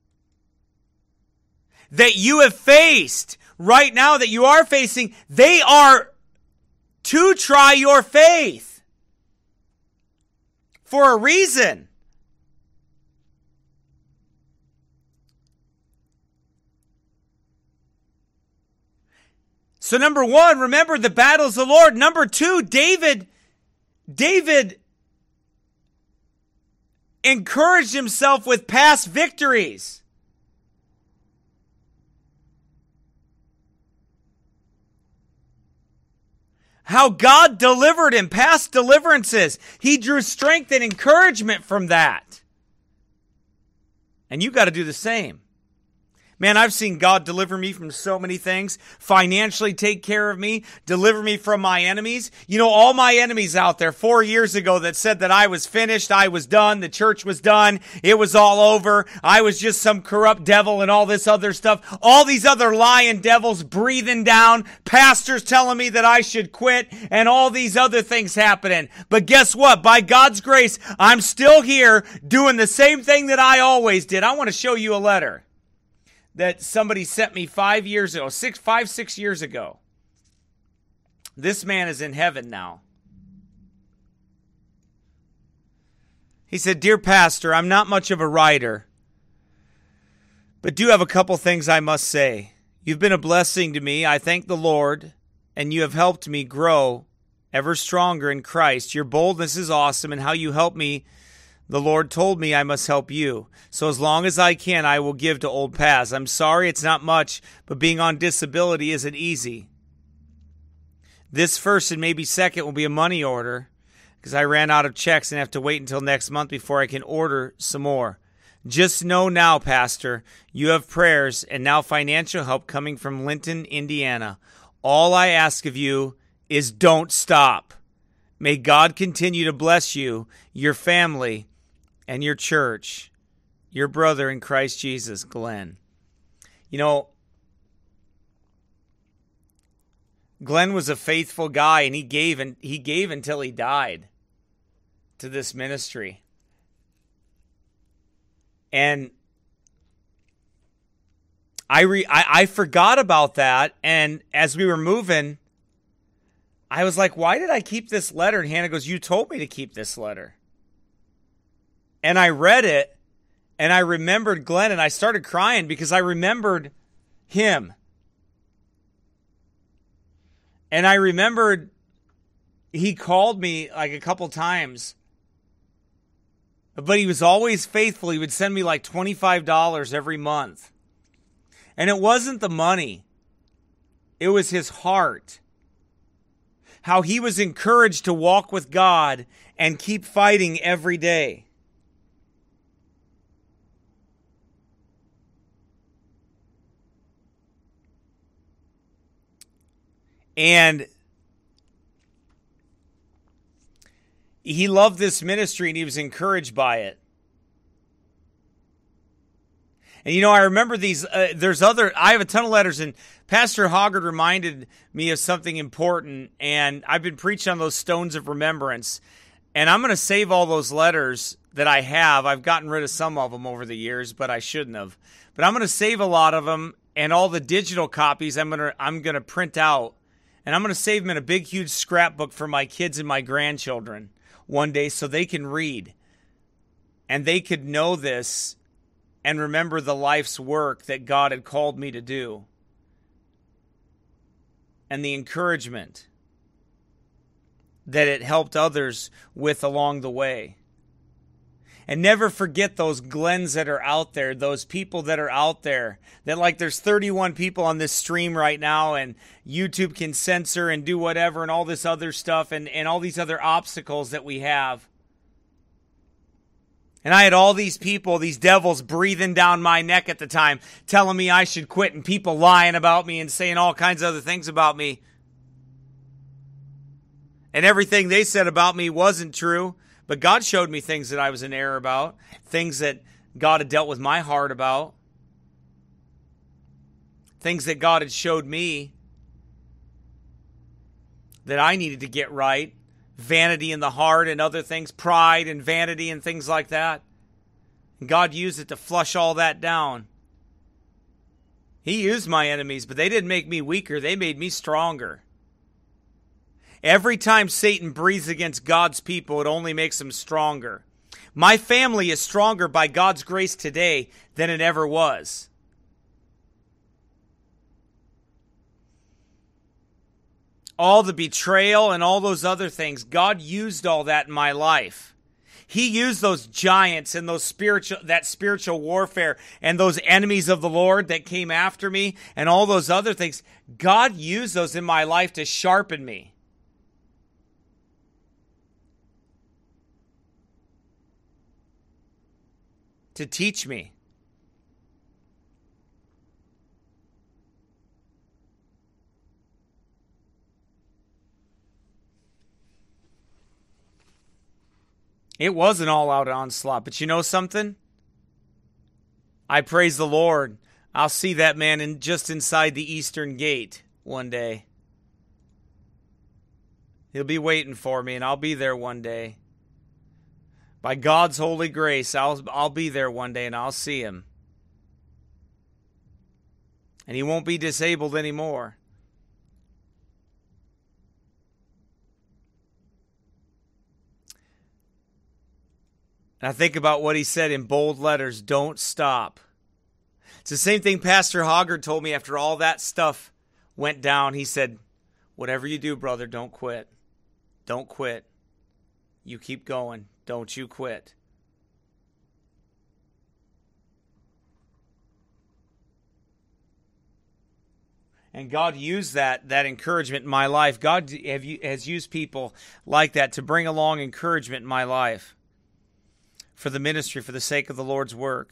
[SPEAKER 2] that you have faced right now, that you are facing, they are to try your faith for a reason. So number one, remember the battle's the Lord. Number two, David, David encouraged himself with past victories. how God delivered him, past deliverances. He drew strength and encouragement from that. And you got to do the same. Man, I've seen God deliver me from so many things, financially take care of me, deliver me from my enemies. You know, all my enemies out there four years ago that said that I was finished, I was done, the church was done, it was all over, I was just some corrupt devil and all this other stuff. All these other lying devils breathing down, pastors telling me that I should quit, and all these other things happening. But guess what? By God's grace, I'm still here doing the same thing that I always did. I want to show you a letter that somebody sent me five years ago, six, five, six years ago. This man is in heaven now. He said, "Dear Pastor, I'm not much of a writer, but do have a couple things I must say. You've been a blessing to me. I thank the Lord, and you have helped me grow ever stronger in Christ. Your boldness is awesome, and how you help me, the Lord told me I must help you. So as long as I can, I will give to Old Paz. I'm sorry it's not much, but being on disability isn't easy. This first and maybe second will be a money order because I ran out of checks and have to wait until next month before I can order some more. Just know now, Pastor, you have prayers and now financial help coming from Linton, Indiana. All I ask of you is don't stop. May God continue to bless you, your family, and your church. Your brother in Christ Jesus, Glenn." You know, Glenn was a faithful guy, and he gave and he gave until he died to this ministry. And I re, I, I forgot about that, and as we were moving, I was like, why did I keep this letter? And Hannah goes, "You told me to keep this letter." And I read it, and I remembered Glenn, and I started crying because I remembered him. And I remembered he called me like a couple times, but he was always faithful. He would send me like twenty-five dollars every month. And it wasn't the money. It was his heart. How he was encouraged to walk with God and keep fighting every day. And he loved this ministry and he was encouraged by it. And you know, I remember these, uh, there's other, I have a ton of letters, and Pastor Hoggard reminded me of something important, and I've been preaching on those stones of remembrance. And I'm going to save all those letters that I have. I've gotten rid of some of them over the years, but I shouldn't have. But I'm going to save a lot of them, and all the digital copies I'm going to I'm going to print out. And I'm going to save them in a big, huge scrapbook for my kids and my grandchildren one day so they can read. And they could know this and remember the life's work that God had called me to do. And the encouragement that it helped others with along the way. And never forget those Glens that are out there, those people that are out there. That like there's thirty-one people on this stream right now, and YouTube can censor and do whatever and all this other stuff and, and all these other obstacles that we have. And I had all these people, these devils breathing down my neck at the time, telling me I should quit, and people lying about me and saying all kinds of other things about me. And everything they said about me wasn't true. But God showed me things that I was in error about, things that God had dealt with my heart about, things that God had showed me that I needed to get right, vanity in the heart and other things, pride and vanity and things like that. And God used it to flush all that down. He used my enemies, but they didn't make me weaker. They made me stronger. Every time Satan breathes against God's people, it only makes them stronger. My family is stronger by God's grace today than it ever was. All the betrayal and all those other things, God used all that in my life. He used those giants and those spiritual, that spiritual warfare and those enemies of the Lord that came after me and all those other things. God used those in my life to sharpen me. to teach me. It was an all-out onslaught, but you know something? I praise the Lord. I'll see that man in just inside the eastern gate one day. He'll be waiting for me, and I'll be there one day. By God's holy grace, I'll, I'll be there one day, and I'll see him. And he won't be disabled anymore. And I think about what he said in bold letters, don't stop. It's the same thing Pastor Hoggard told me after all that stuff went down. He said, whatever you do, brother, don't quit. Don't quit. You keep going. Don't you quit. And God used that that encouragement in my life. God have, has used people like that to bring along encouragement in my life for the ministry, for the sake of the Lord's work.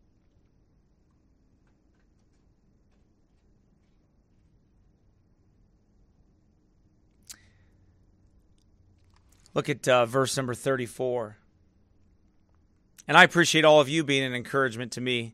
[SPEAKER 2] Look at uh, verse number thirty-four. And I appreciate all of you being an encouragement to me.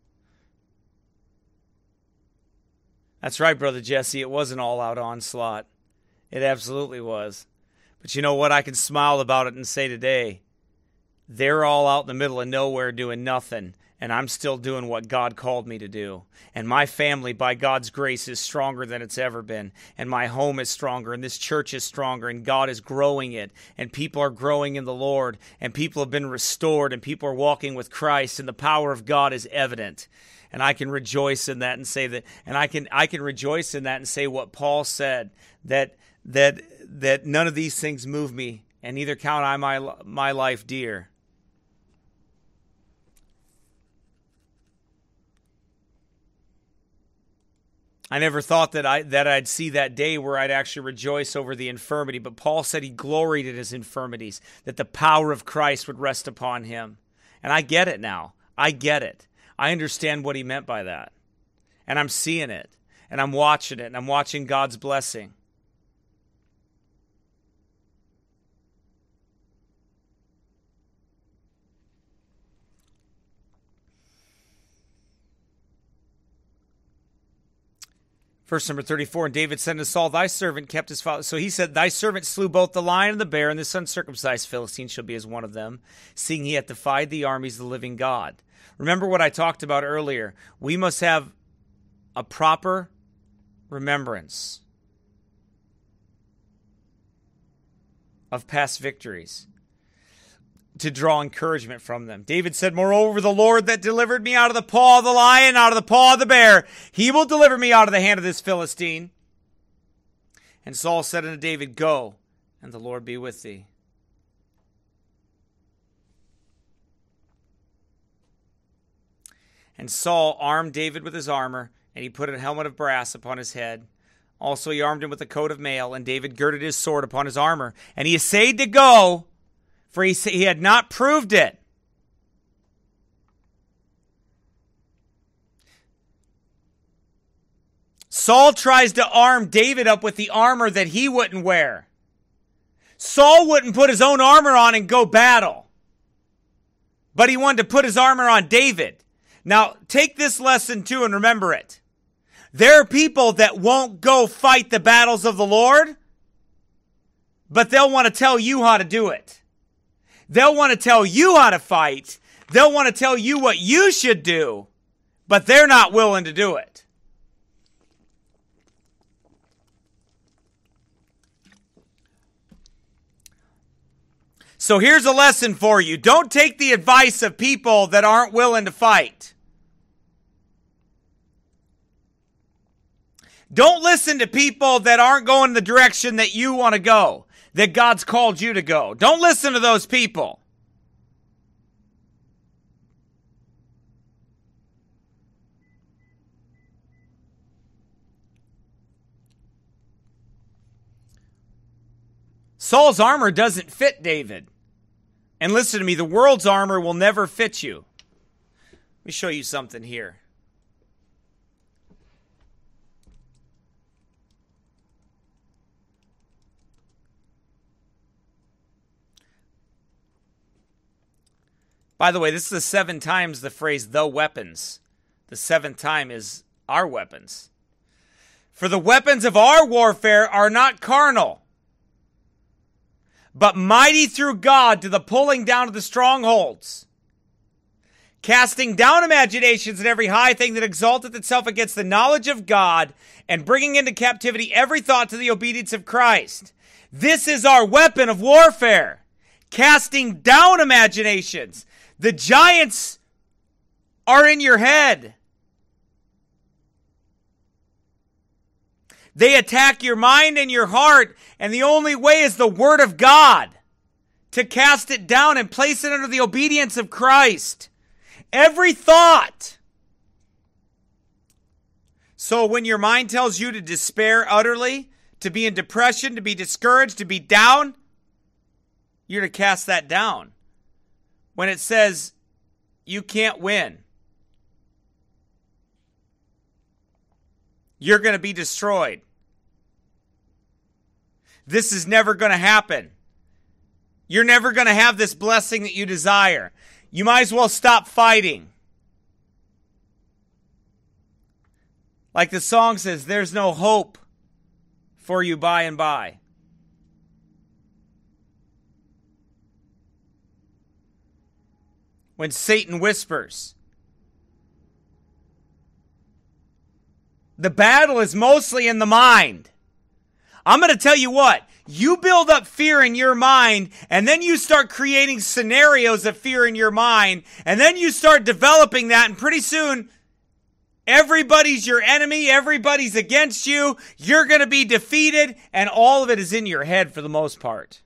[SPEAKER 2] That's right, Brother Jesse. It was an all-out onslaught. It absolutely was. But you know what? I can smile about it and say today, they're all out in the middle of nowhere doing nothing, and I'm still doing what God called me to do. And my family, by God's grace, is stronger than it's ever been. And my home is stronger, and this church is stronger, and God is growing it. And people are growing in the Lord, and people have been restored, and people are walking with Christ, and the power of God is evident. And I can rejoice in that and say that, and I can I can rejoice in that and say what Paul said, that that that none of these things move me, and neither count I my my life dear. I never thought that I that I'd see that day where I'd actually rejoice over the infirmity, but Paul said he gloried in his infirmities, that the power of Christ would rest upon him. And I get it now. I get it. I understand what he meant by that. And I'm seeing it. And I'm watching it. And I'm watching God's blessing. Verse number thirty-four, and David said to Saul, thy servant kept his father. So he said, thy servant slew both the lion and the bear, and this uncircumcised Philistine shall be as one of them, seeing he hath defied the armies of the living God. Remember what I talked about earlier. We must have a proper remembrance of past victories to draw encouragement from them. David said, moreover, the Lord that delivered me out of the paw of the lion, out of the paw of the bear, he will deliver me out of the hand of this Philistine. And Saul said unto David, go, and the Lord be with thee. And Saul armed David with his armor, and he put a helmet of brass upon his head. Also he armed him with a coat of mail, and David girded his sword upon his armor. And he essayed to go, for he, he had not proved it. Saul tries to arm David up with the armor that he wouldn't wear. Saul wouldn't put his own armor on and go battle. But he wanted to put his armor on David. Now, take this lesson too and remember it. There are people that won't go fight the battles of the Lord, but they'll want to tell you how to do it. They'll want to tell you how to fight. They'll want to tell you what you should do, but they're not willing to do it. So here's a lesson for you. Don't take the advice of people that aren't willing to fight. Don't listen to people that aren't going the direction that you want to go, that God's called you to go. Don't listen to those people. Saul's armor doesn't fit David. And listen to me, the world's armor will never fit you. Let me show you something here. By the way, this is the seven times the phrase, the weapons. The seventh time is our weapons. For the weapons of our warfare are not carnal, but mighty through God to the pulling down of the strongholds, casting down imaginations and every high thing that exalteth itself against the knowledge of God, and bringing into captivity every thought to the obedience of Christ. This is our weapon of warfare, casting down imaginations. The giants are in your head. They attack your mind and your heart, and the only way is the Word of God to cast it down and place it under the obedience of Christ. Every thought. So when your mind tells you to despair utterly, to be in depression, to be discouraged, to be down, you're to cast that down. When it says you can't win, you're going to be destroyed. This is never going to happen. You're never going to have this blessing that you desire. You might as well stop fighting. Like the song says, there's no hope for you by and by. When Satan whispers, the battle is mostly in the mind. I'm going to tell you what, you build up fear in your mind, and then you start creating scenarios of fear in your mind, and then you start developing that, and pretty soon, everybody's your enemy, everybody's against you, you're going to be defeated, and all of it is in your head for the most part.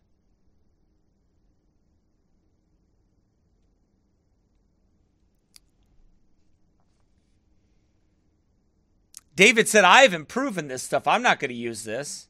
[SPEAKER 2] David said, I haven't proven this stuff. I'm not going to use this.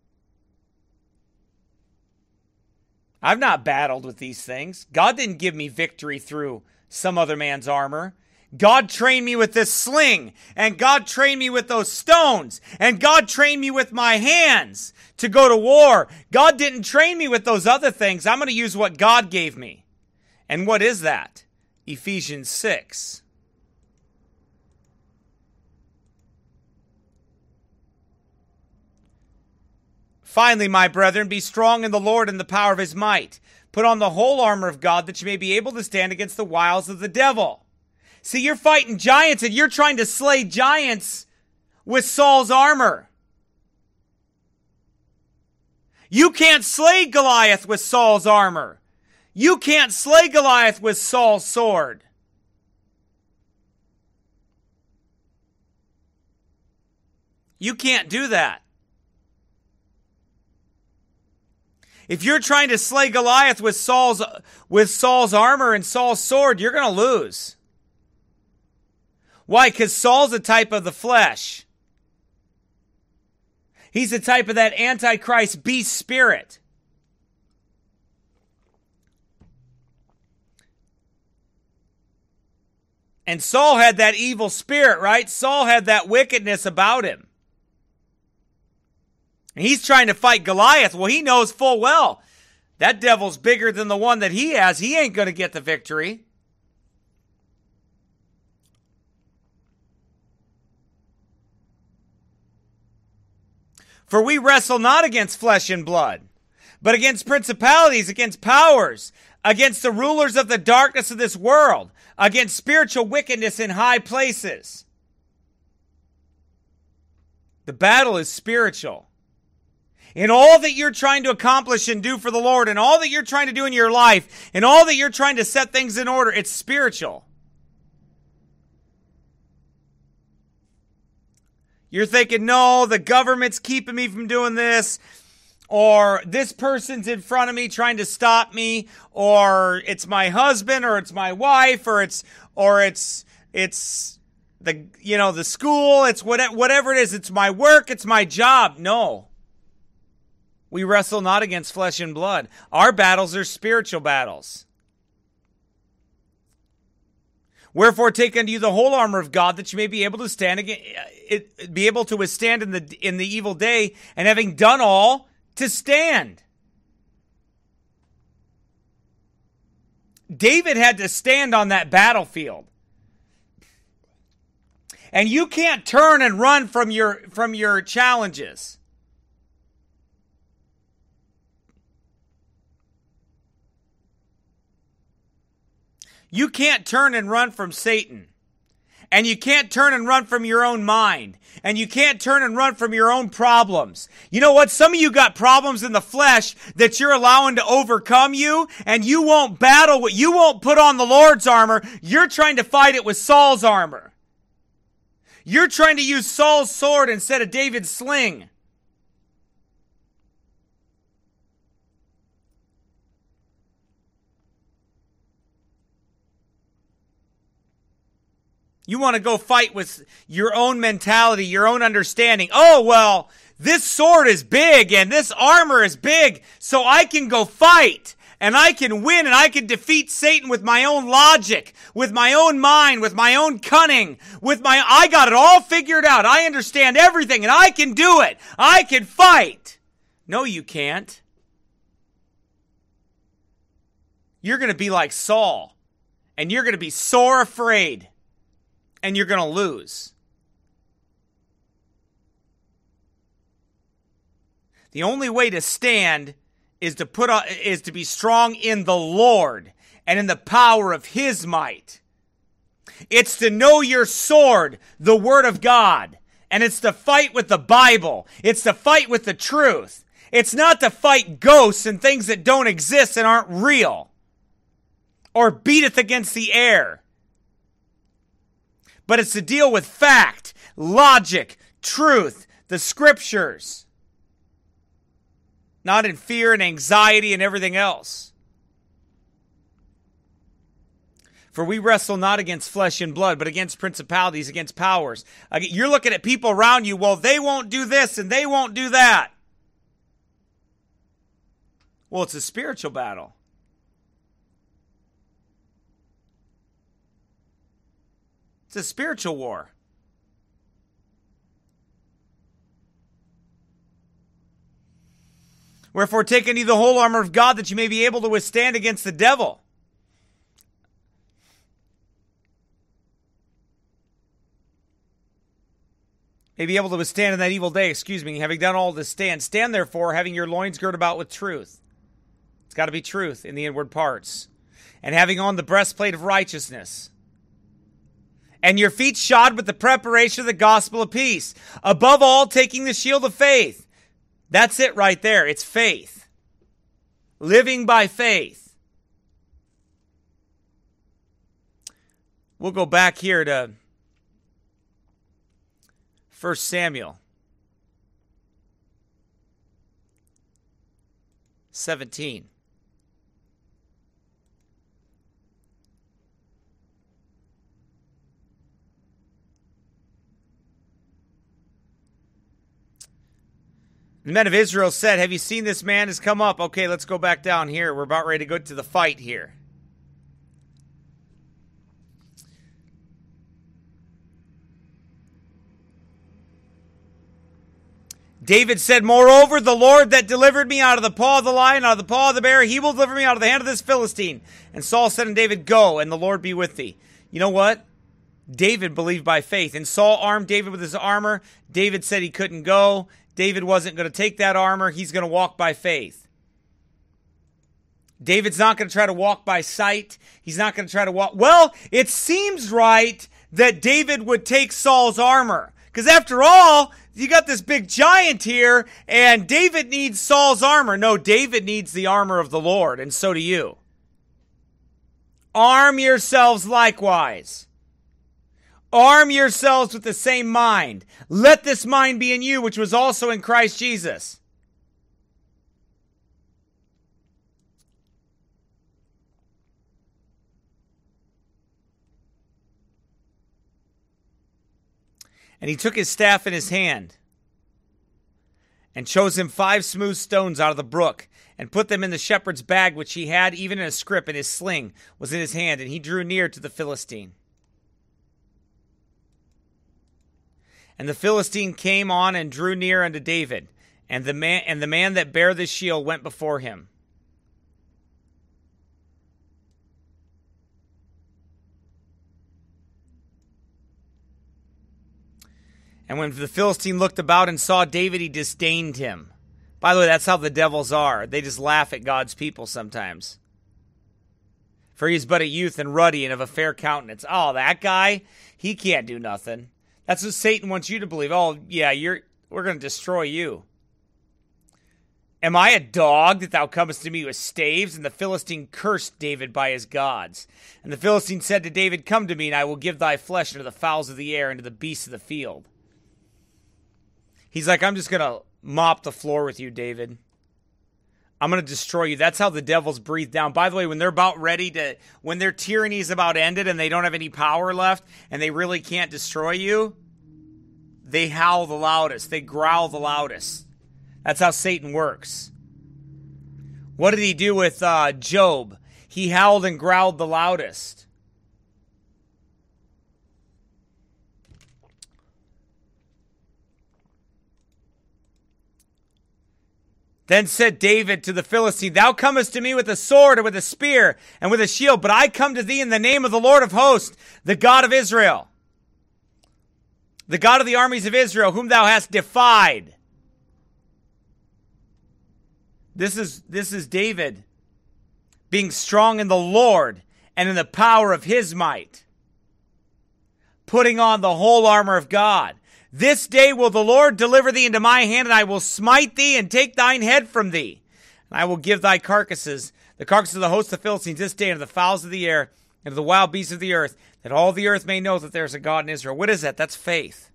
[SPEAKER 2] I've not battled with these things. God didn't give me victory through some other man's armor. God trained me with this sling, and God trained me with those stones, and God trained me with my hands to go to war. God didn't train me with those other things. I'm going to use what God gave me. And what is that? Ephesians six. Finally, my brethren, be strong in the Lord and the power of his might. Put on the whole armor of God that you may be able to stand against the wiles of the devil. See, you're fighting giants and you're trying to slay giants with Saul's armor. You can't slay Goliath with Saul's armor. You can't slay Goliath with Saul's sword. You can't do that. If you're trying to slay Goliath with Saul's with Saul's armor and Saul's sword, you're going to lose. Why? Because Saul's a type of the flesh. He's a type of that Antichrist beast spirit. And Saul had that evil spirit, right? Saul had that wickedness about him. And he's trying to fight Goliath. Well, he knows full well that devil's bigger than the one that he has. He ain't going to get the victory. For we wrestle not against flesh and blood, but against principalities, against powers, against the rulers of the darkness of this world, against spiritual wickedness in high places. The battle is spiritual. In all that you're trying to accomplish and do for the Lord, and all that you're trying to do in your life, and all that you're trying to set things in order, it's spiritual. You're thinking, no, the government's keeping me from doing this, or this person's in front of me trying to stop me, or it's my husband, or it's my wife, or it's or it's it's the you know the school, it's whatever whatever it is, it's my work, it's my job. No. We wrestle not against flesh and blood. Our battles are spiritual battles. Wherefore take unto you the whole armor of God, that you may be able to stand again, it, be able to withstand in the in the evil day, and having done all, to stand. David had to stand on that battlefield. And you can't turn and run from your from your challenges. You can't turn and run from Satan. And you can't turn and run from your own mind. And you can't turn and run from your own problems. You know what? Some of you got problems in the flesh that you're allowing to overcome you, and you won't battle with, you won't put on the Lord's armor. You're trying to fight it with Saul's armor. You're trying to use Saul's sword instead of David's sling. You want to go fight with your own mentality, your own understanding. Oh, well, this sword is big and this armor is big, so I can go fight and I can win and I can defeat Satan with my own logic, with my own mind, with my own cunning, with my, I got it all figured out. I understand everything and I can do it. I can fight. No, you can't. You're going to be like Saul, and you're going to be sore afraid. And you're going to lose. The only way to stand is to put on, is to be strong in the Lord and in the power of His might. It's to know your sword, the Word of God, and it's to fight with the Bible. It's to fight with the truth. It's not to fight ghosts and things that don't exist and aren't real, or beateth against the air. But it's to deal with fact, logic, truth, the scriptures. Not in fear and anxiety and everything else. For we wrestle not against flesh and blood, but against principalities, against powers. You're looking at people around you, well, they won't do this and they won't do that. Well, it's a spiritual battle. It's a spiritual war. Wherefore take unto you the whole armor of God, that you may be able to withstand against the devil. May be able to withstand in that evil day, excuse me, having done all to stand. Stand therefore, having your loins girt about with truth. It's got to be truth in the inward parts. And having on the breastplate of righteousness. And your feet shod with the preparation of the gospel of peace. Above all, taking the shield of faith. That's it right there. It's faith. Living by faith. We'll go back here to First Samuel seventeen. The men of Israel said, have you seen this man has come up? Okay, let's go back down here. We're about ready to go to the fight here. David said, moreover, the Lord that delivered me out of the paw of the lion, out of the paw of the bear, he will deliver me out of the hand of this Philistine. And Saul said unto David, go, and the Lord be with thee. You know what? David believed by faith. And Saul armed David with his armor. David said he couldn't go. David wasn't going to take that armor. He's going to walk by faith. David's not going to try to walk by sight. He's not going to try to walk. Well, it seems right that David would take Saul's armor. Because after all, you got this big giant here, and David needs Saul's armor. No, David needs the armor of the Lord, and so do you. Arm yourselves likewise. Arm yourselves with the same mind. Let this mind be in you, which was also in Christ Jesus. And he took his staff in his hand and chose him five smooth stones out of the brook and put them in the shepherd's bag which he had, even in a scrip, and his sling was in his hand, and he drew near to the Philistine. And the Philistine came on and drew near unto David, and the man and the man that bare the shield went before him. And when the Philistine looked about and saw David, he disdained him. By the way, that's how the devils are. They just laugh at God's people sometimes. For he is but a youth and ruddy and of a fair countenance. Oh, that guy, he can't do nothing. That's what Satan wants you to believe. Oh, yeah, you're we're going to destroy you. Am I a dog that thou comest to me with staves? And the Philistine cursed David by his gods. And the Philistine said to David, Come to me, and I will give thy flesh unto the fowls of the air and to the beasts of the field. He's like, I'm just going to mop the floor with you, David. I'm going to destroy you. That's how the devils breathe down. By the way, when they're about ready to, when their tyranny is about ended and they don't have any power left and they really can't destroy you, they howl the loudest. They growl the loudest. That's how Satan works. What did he do with uh, Job? He howled and growled the loudest. Then said David to the Philistine, Thou comest to me with a sword and with a spear and with a shield, but I come to thee in the name of the Lord of hosts, the God of Israel, the God of the armies of Israel, whom thou hast defied. This is, this is David being strong in the Lord and in the power of his might, putting on the whole armor of God. This day will the Lord deliver thee into my hand, and I will smite thee and take thine head from thee. And I will give thy carcasses, the carcasses of the host of the Philistines, this day unto the fowls of the air and to the wild beasts of the earth, that all the earth may know that there is a God in Israel. What is that? That's faith.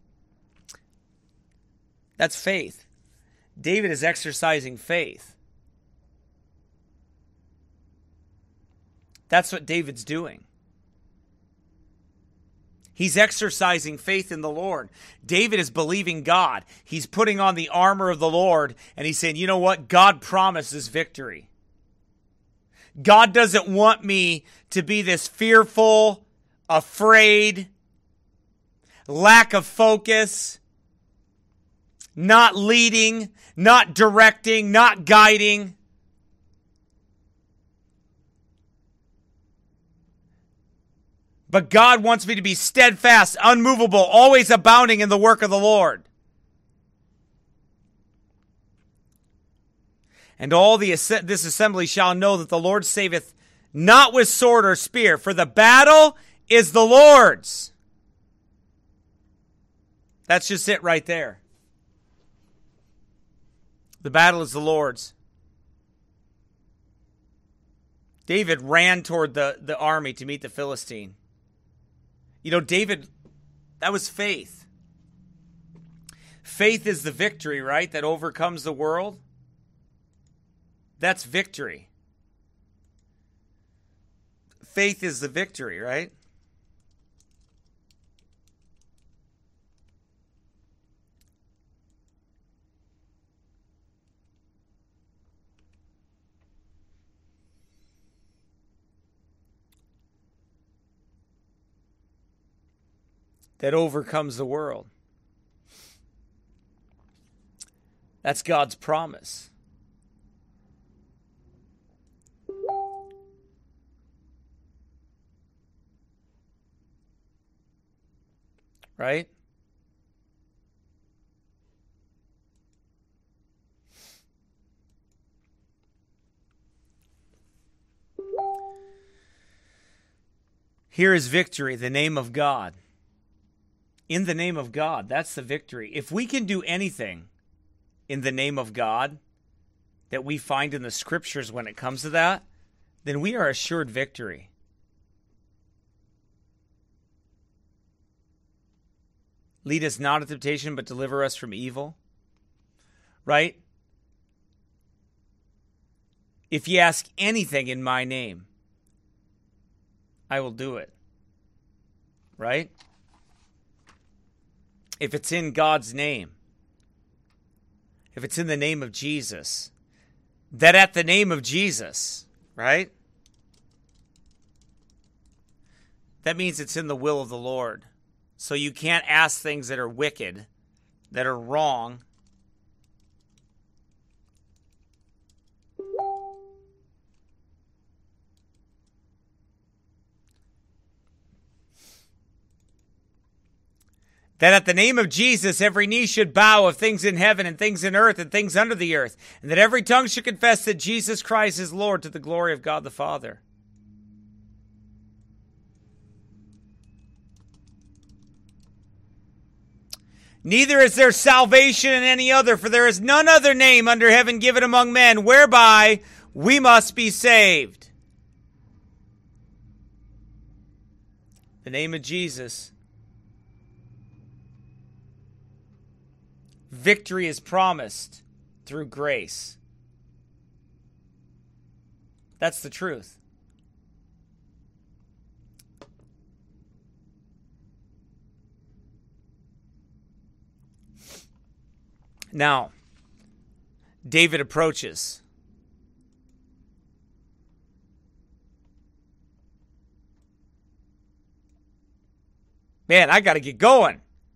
[SPEAKER 2] That's faith. David is exercising faith. That's what David's doing. He's exercising faith in the Lord. David is believing God. He's putting on the armor of the Lord, and he's saying, you know what? God promises victory. God doesn't want me to be this fearful, afraid, lack of focus, not leading, not directing, not guiding. But God wants me to be steadfast, unmovable, always abounding in the work of the Lord. And all the this assembly shall know that the Lord saveth not with sword or spear, for the battle is the Lord's. That's just it right there. The battle is the Lord's. David ran toward the, the army to meet the Philistine. You know, David, that was faith. Faith is the victory, right, that overcomes the world. That's victory. Faith is the victory, right? That overcomes the world. That's God's promise. Right? Here is victory, the name of God. In the name of God, that's the victory. If we can do anything in the name of God that we find in the scriptures when it comes to that, then we are assured victory. Lead us not into temptation, but deliver us from evil. Right? If ye ask anything in my name, I will do it. Right? If it's in God's name, if it's in the name of Jesus, that at the name of Jesus, right? That means it's in the will of the Lord. So you can't ask things that are wicked, that are wrong. That at the name of Jesus, every knee should bow of things in heaven and things in earth and things under the earth, and that every tongue should confess that Jesus Christ is Lord to the glory of God the Father. Neither is there salvation in any other, for there is none other name under heaven given among men whereby we must be saved. The name of Jesus. Victory is promised through grace. That's the truth. Now, David approaches. Man, I got to get going.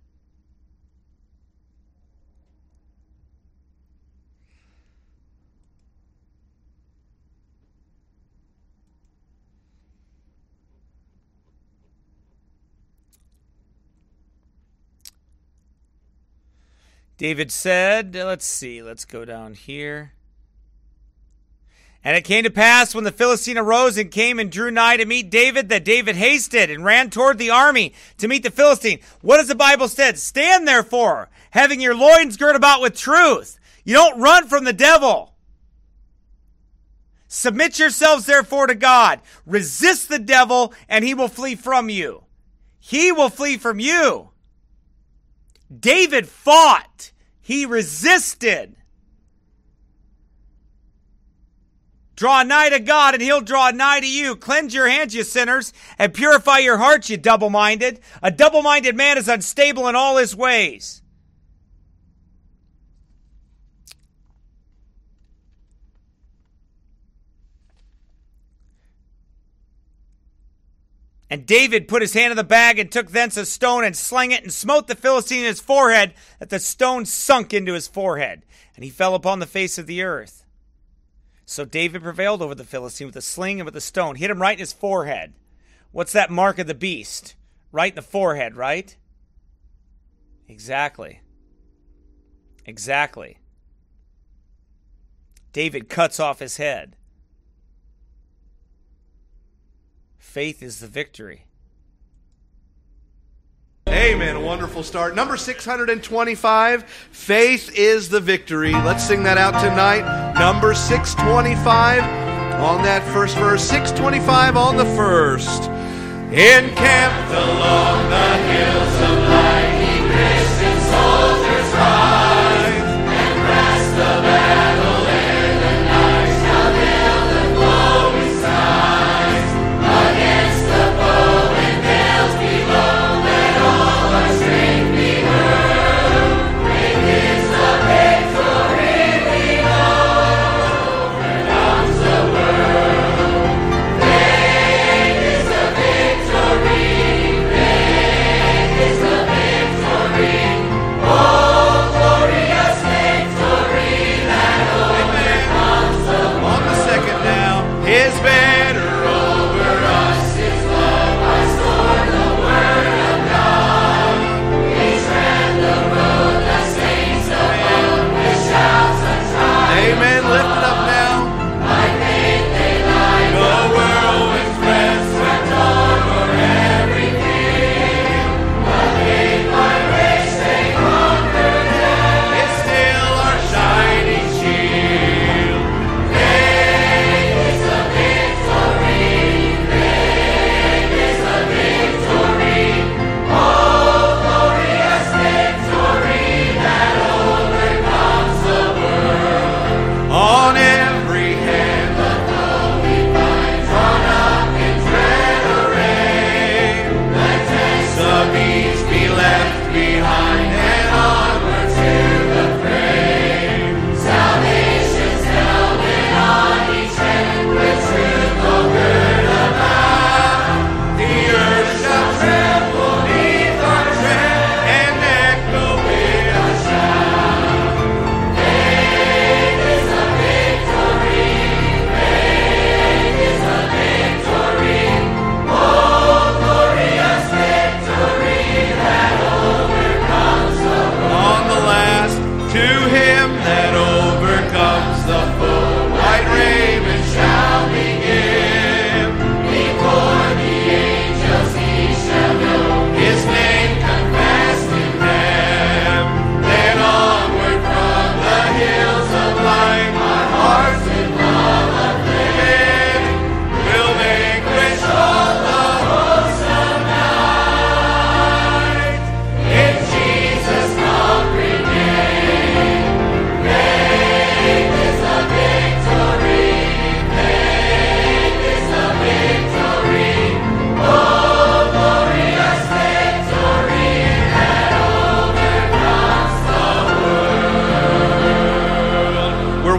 [SPEAKER 2] David said, let's see, let's go down here. And it came to pass when the Philistine arose and came and drew nigh to meet David, that David hasted and ran toward the army to meet the Philistine. What does the Bible said? Stand therefore, having your loins girt about with truth. You don't run from the devil. Submit yourselves therefore to God. Resist the devil, and he will flee from you. He will flee from you. David fought. He resisted. Draw nigh to God, and he'll draw nigh to you. Cleanse your hands, you sinners, and purify your hearts, you double-minded. A double-minded man is unstable in all his ways. And David put his hand in the bag and took thence a stone and slang it and smote the Philistine in his forehead, that the stone sunk into his forehead, and he fell upon the face of the earth. So David prevailed over the Philistine with a sling and with a stone. Hit him right in his forehead. What's that mark of the beast? Right in the forehead, right? Exactly. Exactly. David cuts off his head. Faith is the victory.
[SPEAKER 7] Amen. A wonderful start. Number six hundred twenty-five, Faith is the Victory. Let's sing that out tonight. Number six twenty-five on that first verse. six twenty-five on the first. Encamped along the hills of light, ye Christian soldiers rise, and press the battle ere the night shall build the glowing skies. Against the foe and gales below, let all our strength be hurled. Great is the victory we know, overcomes the world. Faith is the victory, faith is the victory.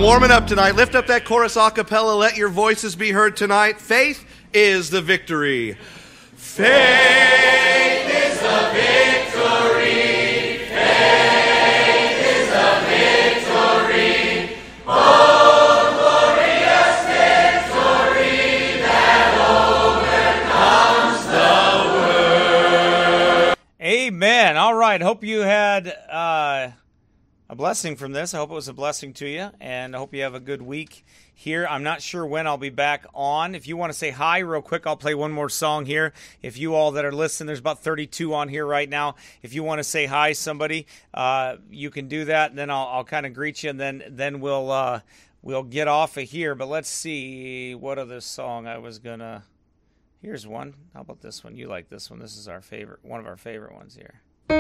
[SPEAKER 7] warming up tonight. Lift up that chorus a cappella. Let your voices be heard tonight. Faith is the victory. Faith is the victory. Faith is the victory. Oh, glorious victory that overcomes the world.
[SPEAKER 2] Amen. All right. Hope you had uh, a blessing from this. I hope it was a blessing to you, and I hope you have a good week here. I'm not sure when I'll be back on. If you want to say hi real quick, I'll play one more song here. If you all that are listening, there's about thirty-two on here right now. If you want to say hi somebody, uh, you can do that, and then I'll, I'll kind of greet you, and then then we'll uh, we'll get off of here. But let's see what other song I was gonna. Here's one. How about this one? You like this one? This is our favorite, one of our favorite ones here.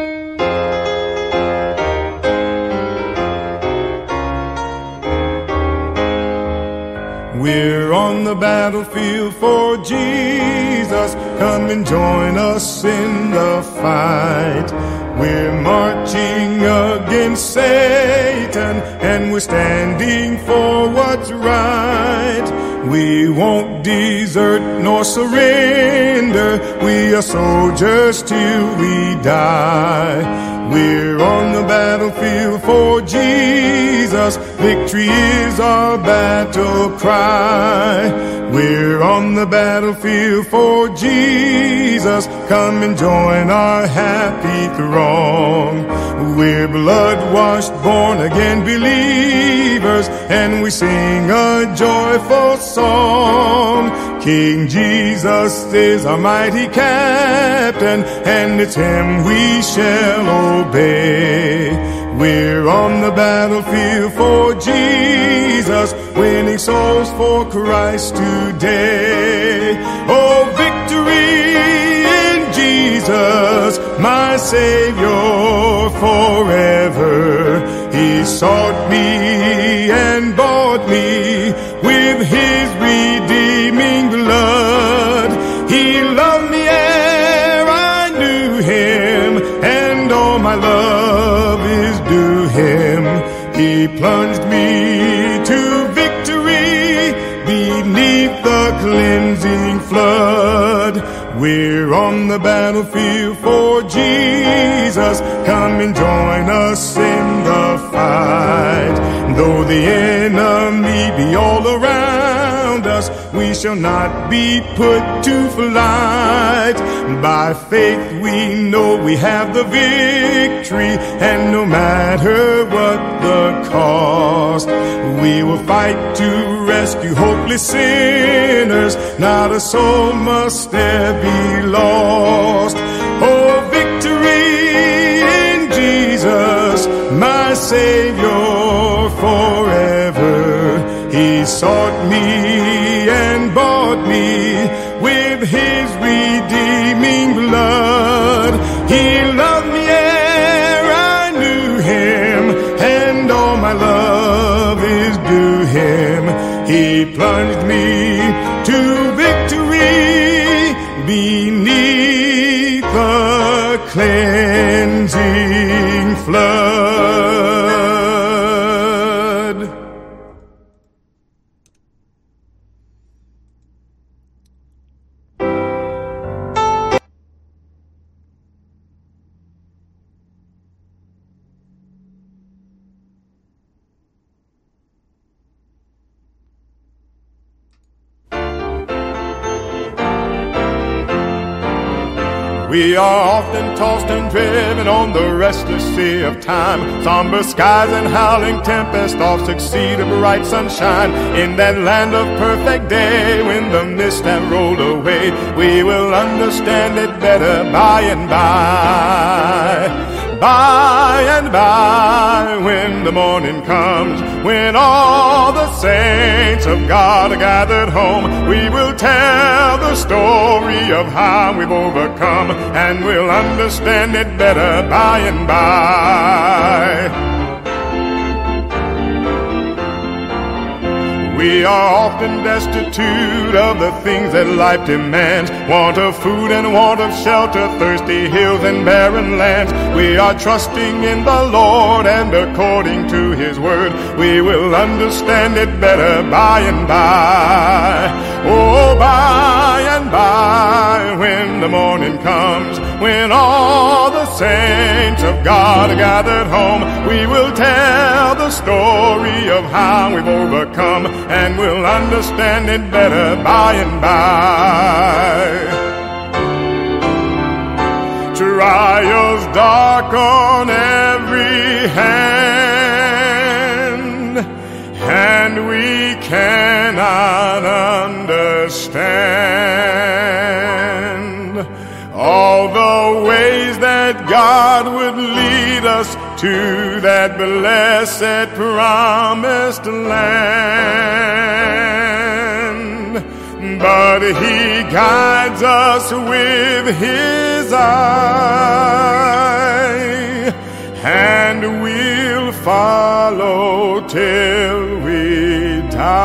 [SPEAKER 8] We're on the battlefield for Jesus. Come and join us in the fight. We're marching against Satan, and we're standing for what's right. We won't desert nor surrender. We are soldiers till we die. We're on the battlefield for Jesus. Victory is our battle cry. We're on the battlefield for Jesus. Come and join our happy throng. We're blood-washed, born-again believers, and we sing a joyful song. King Jesus is our mighty captain, and it's him we shall obey. We're on the battlefield for Jesus, winning souls for Christ today. Oh, victory in Jesus, my Savior forever. He sought me and bought me with his redeeming blood. He loved me ere I knew him, and all my love is due him. He plunged me to victory beneath the cleansing flood. We're on the battlefield for Jesus. Come and join us in the fight. Though the enemy be all around us, we shall not be put to flight. By faith we know we have the victory, and no matter what the cost, we will fight to rescue hopeless sinners. Not a soul must there be lost. Oh, victory in Jesus, my Savior forever. He sought me and bought me with his redeeming blood. He loved me ere I knew him, and all my love is due him. He plunged me to victory beneath the cleansing flood. We are often tossed and driven on the restless sea of time. Somber skies and howling tempest oft succeed a bright sunshine. In that land of perfect day, when the mist have rolled away, we will understand it better by and by. By and by, when the morning comes, when all the saints of God are gathered home, we will tell the story of how we've overcome, and we'll understand it better by and by. We are often destitute of the things that life demands. Want of food and want of shelter, thirsty hills and barren lands. We are trusting in the Lord, and according to His word, we will understand it better by and by. Oh, by and by, when the morning comes, when all the saints of God are gathered home, we will tell the story of how we've overcome, and we'll understand it better by and by. Trials darken every hand, and we cannot understand all the ways that God would lead us to that blessed promised land. But He guides us with His eye, and we'll follow till we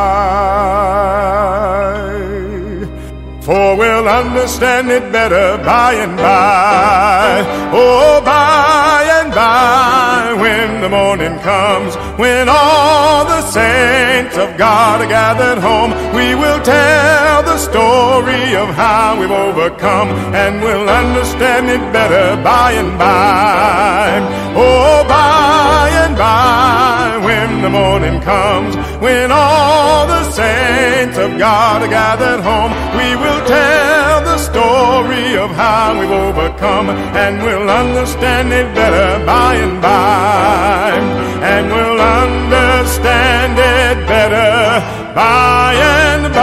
[SPEAKER 8] die. For we'll understand it better by and by. Oh, by and by, when the morning comes, when all the saints of God are gathered home, we will tell the story of how we've overcome, and we'll understand it better by and by. Oh, by and by, when the morning comes, when all the saints of God are gathered home, we will tell the story of how we've overcome, and we'll understand it better by and by. And we'll understand it better by and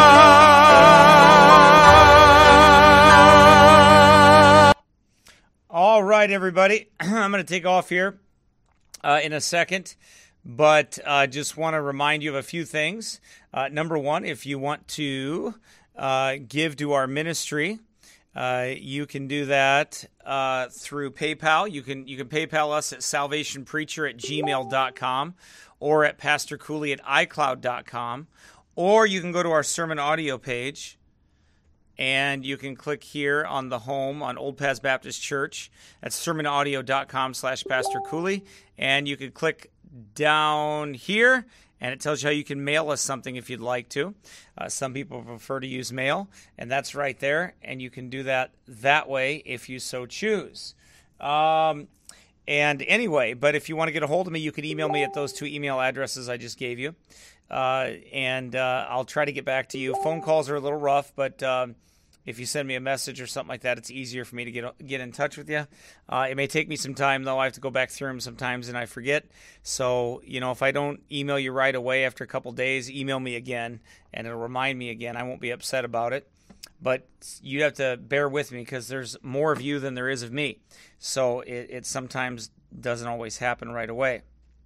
[SPEAKER 8] by.
[SPEAKER 2] All right, everybody. I'm going to take off here uh, in a second, but I uh, just want to remind you of a few things. Uh, number one, if you want to Uh, give to our ministry, uh, you can do that uh, through PayPal. You can you can PayPal us at salvationpreacher at gmail dot com or at pastor cooley at icloud dot com, or you can go to our sermon audio page and you can click here on the home on Old Paths Baptist Church. That's sermon audio dot com slash pastor cooley, and you can click down here, and it tells you how you can mail us something if you'd like to. Uh, some people prefer to use mail, and that's right there, and you can do that that way if you so choose. Um, and anyway, but if you want to get a hold of me, you can email me at those two email addresses I just gave you, uh, and uh, I'll try to get back to you. Phone calls are a little rough, but um, if you send me a message or something like that, it's easier for me to get get in touch with you. Uh, it may take me some time, though. I have to go back through them sometimes, and I forget. So, you know, if I don't email you right away after a couple days, email me again, and it'll remind me again. I won't be upset about it. But you have to bear with me because there's more of you than there is of me. So it, it sometimes doesn't always happen right away.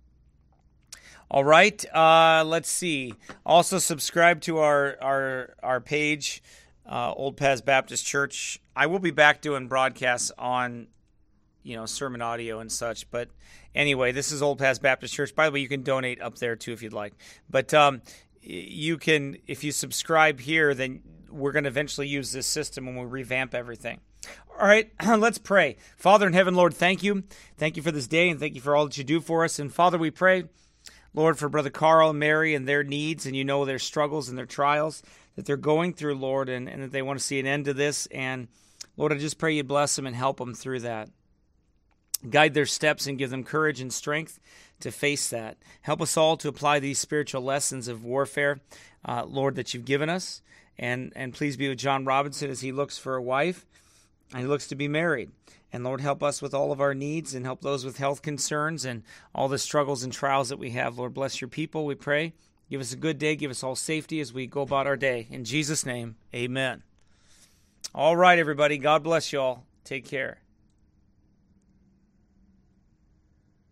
[SPEAKER 2] All right, uh, let's see. Also subscribe to our, our, our page, Uh, Old Paths Baptist Church. I will be back doing broadcasts on, you know, sermon audio and such. But anyway, this is Old Paths Baptist Church. By the way, you can donate up there too if you'd like. But um, you can, if you subscribe here, then we're going to eventually use this system when we revamp everything. All right, let's pray. Father in heaven, Lord, thank you. Thank you for this day, and thank you for all that you do for us. And Father, we pray, Lord, for Brother Carl and Mary and their needs, and you know their struggles and their trials that they're going through, Lord, and, and that they want to see an end to this. And, Lord, I just pray you bless them and help them through that. Guide their steps and give them courage and strength to face that. Help us all to apply these spiritual lessons of warfare, uh, Lord, that you've given us. And, and please be with John Robinson as he looks for a wife and he looks to be married. And, Lord, help us with all of our needs and help those with health concerns and all the struggles and trials that we have. Lord, bless your people, we pray. Give us a good day. Give us all safety as we go about our day. In Jesus' name, amen. All right, everybody. God bless you all. Take care.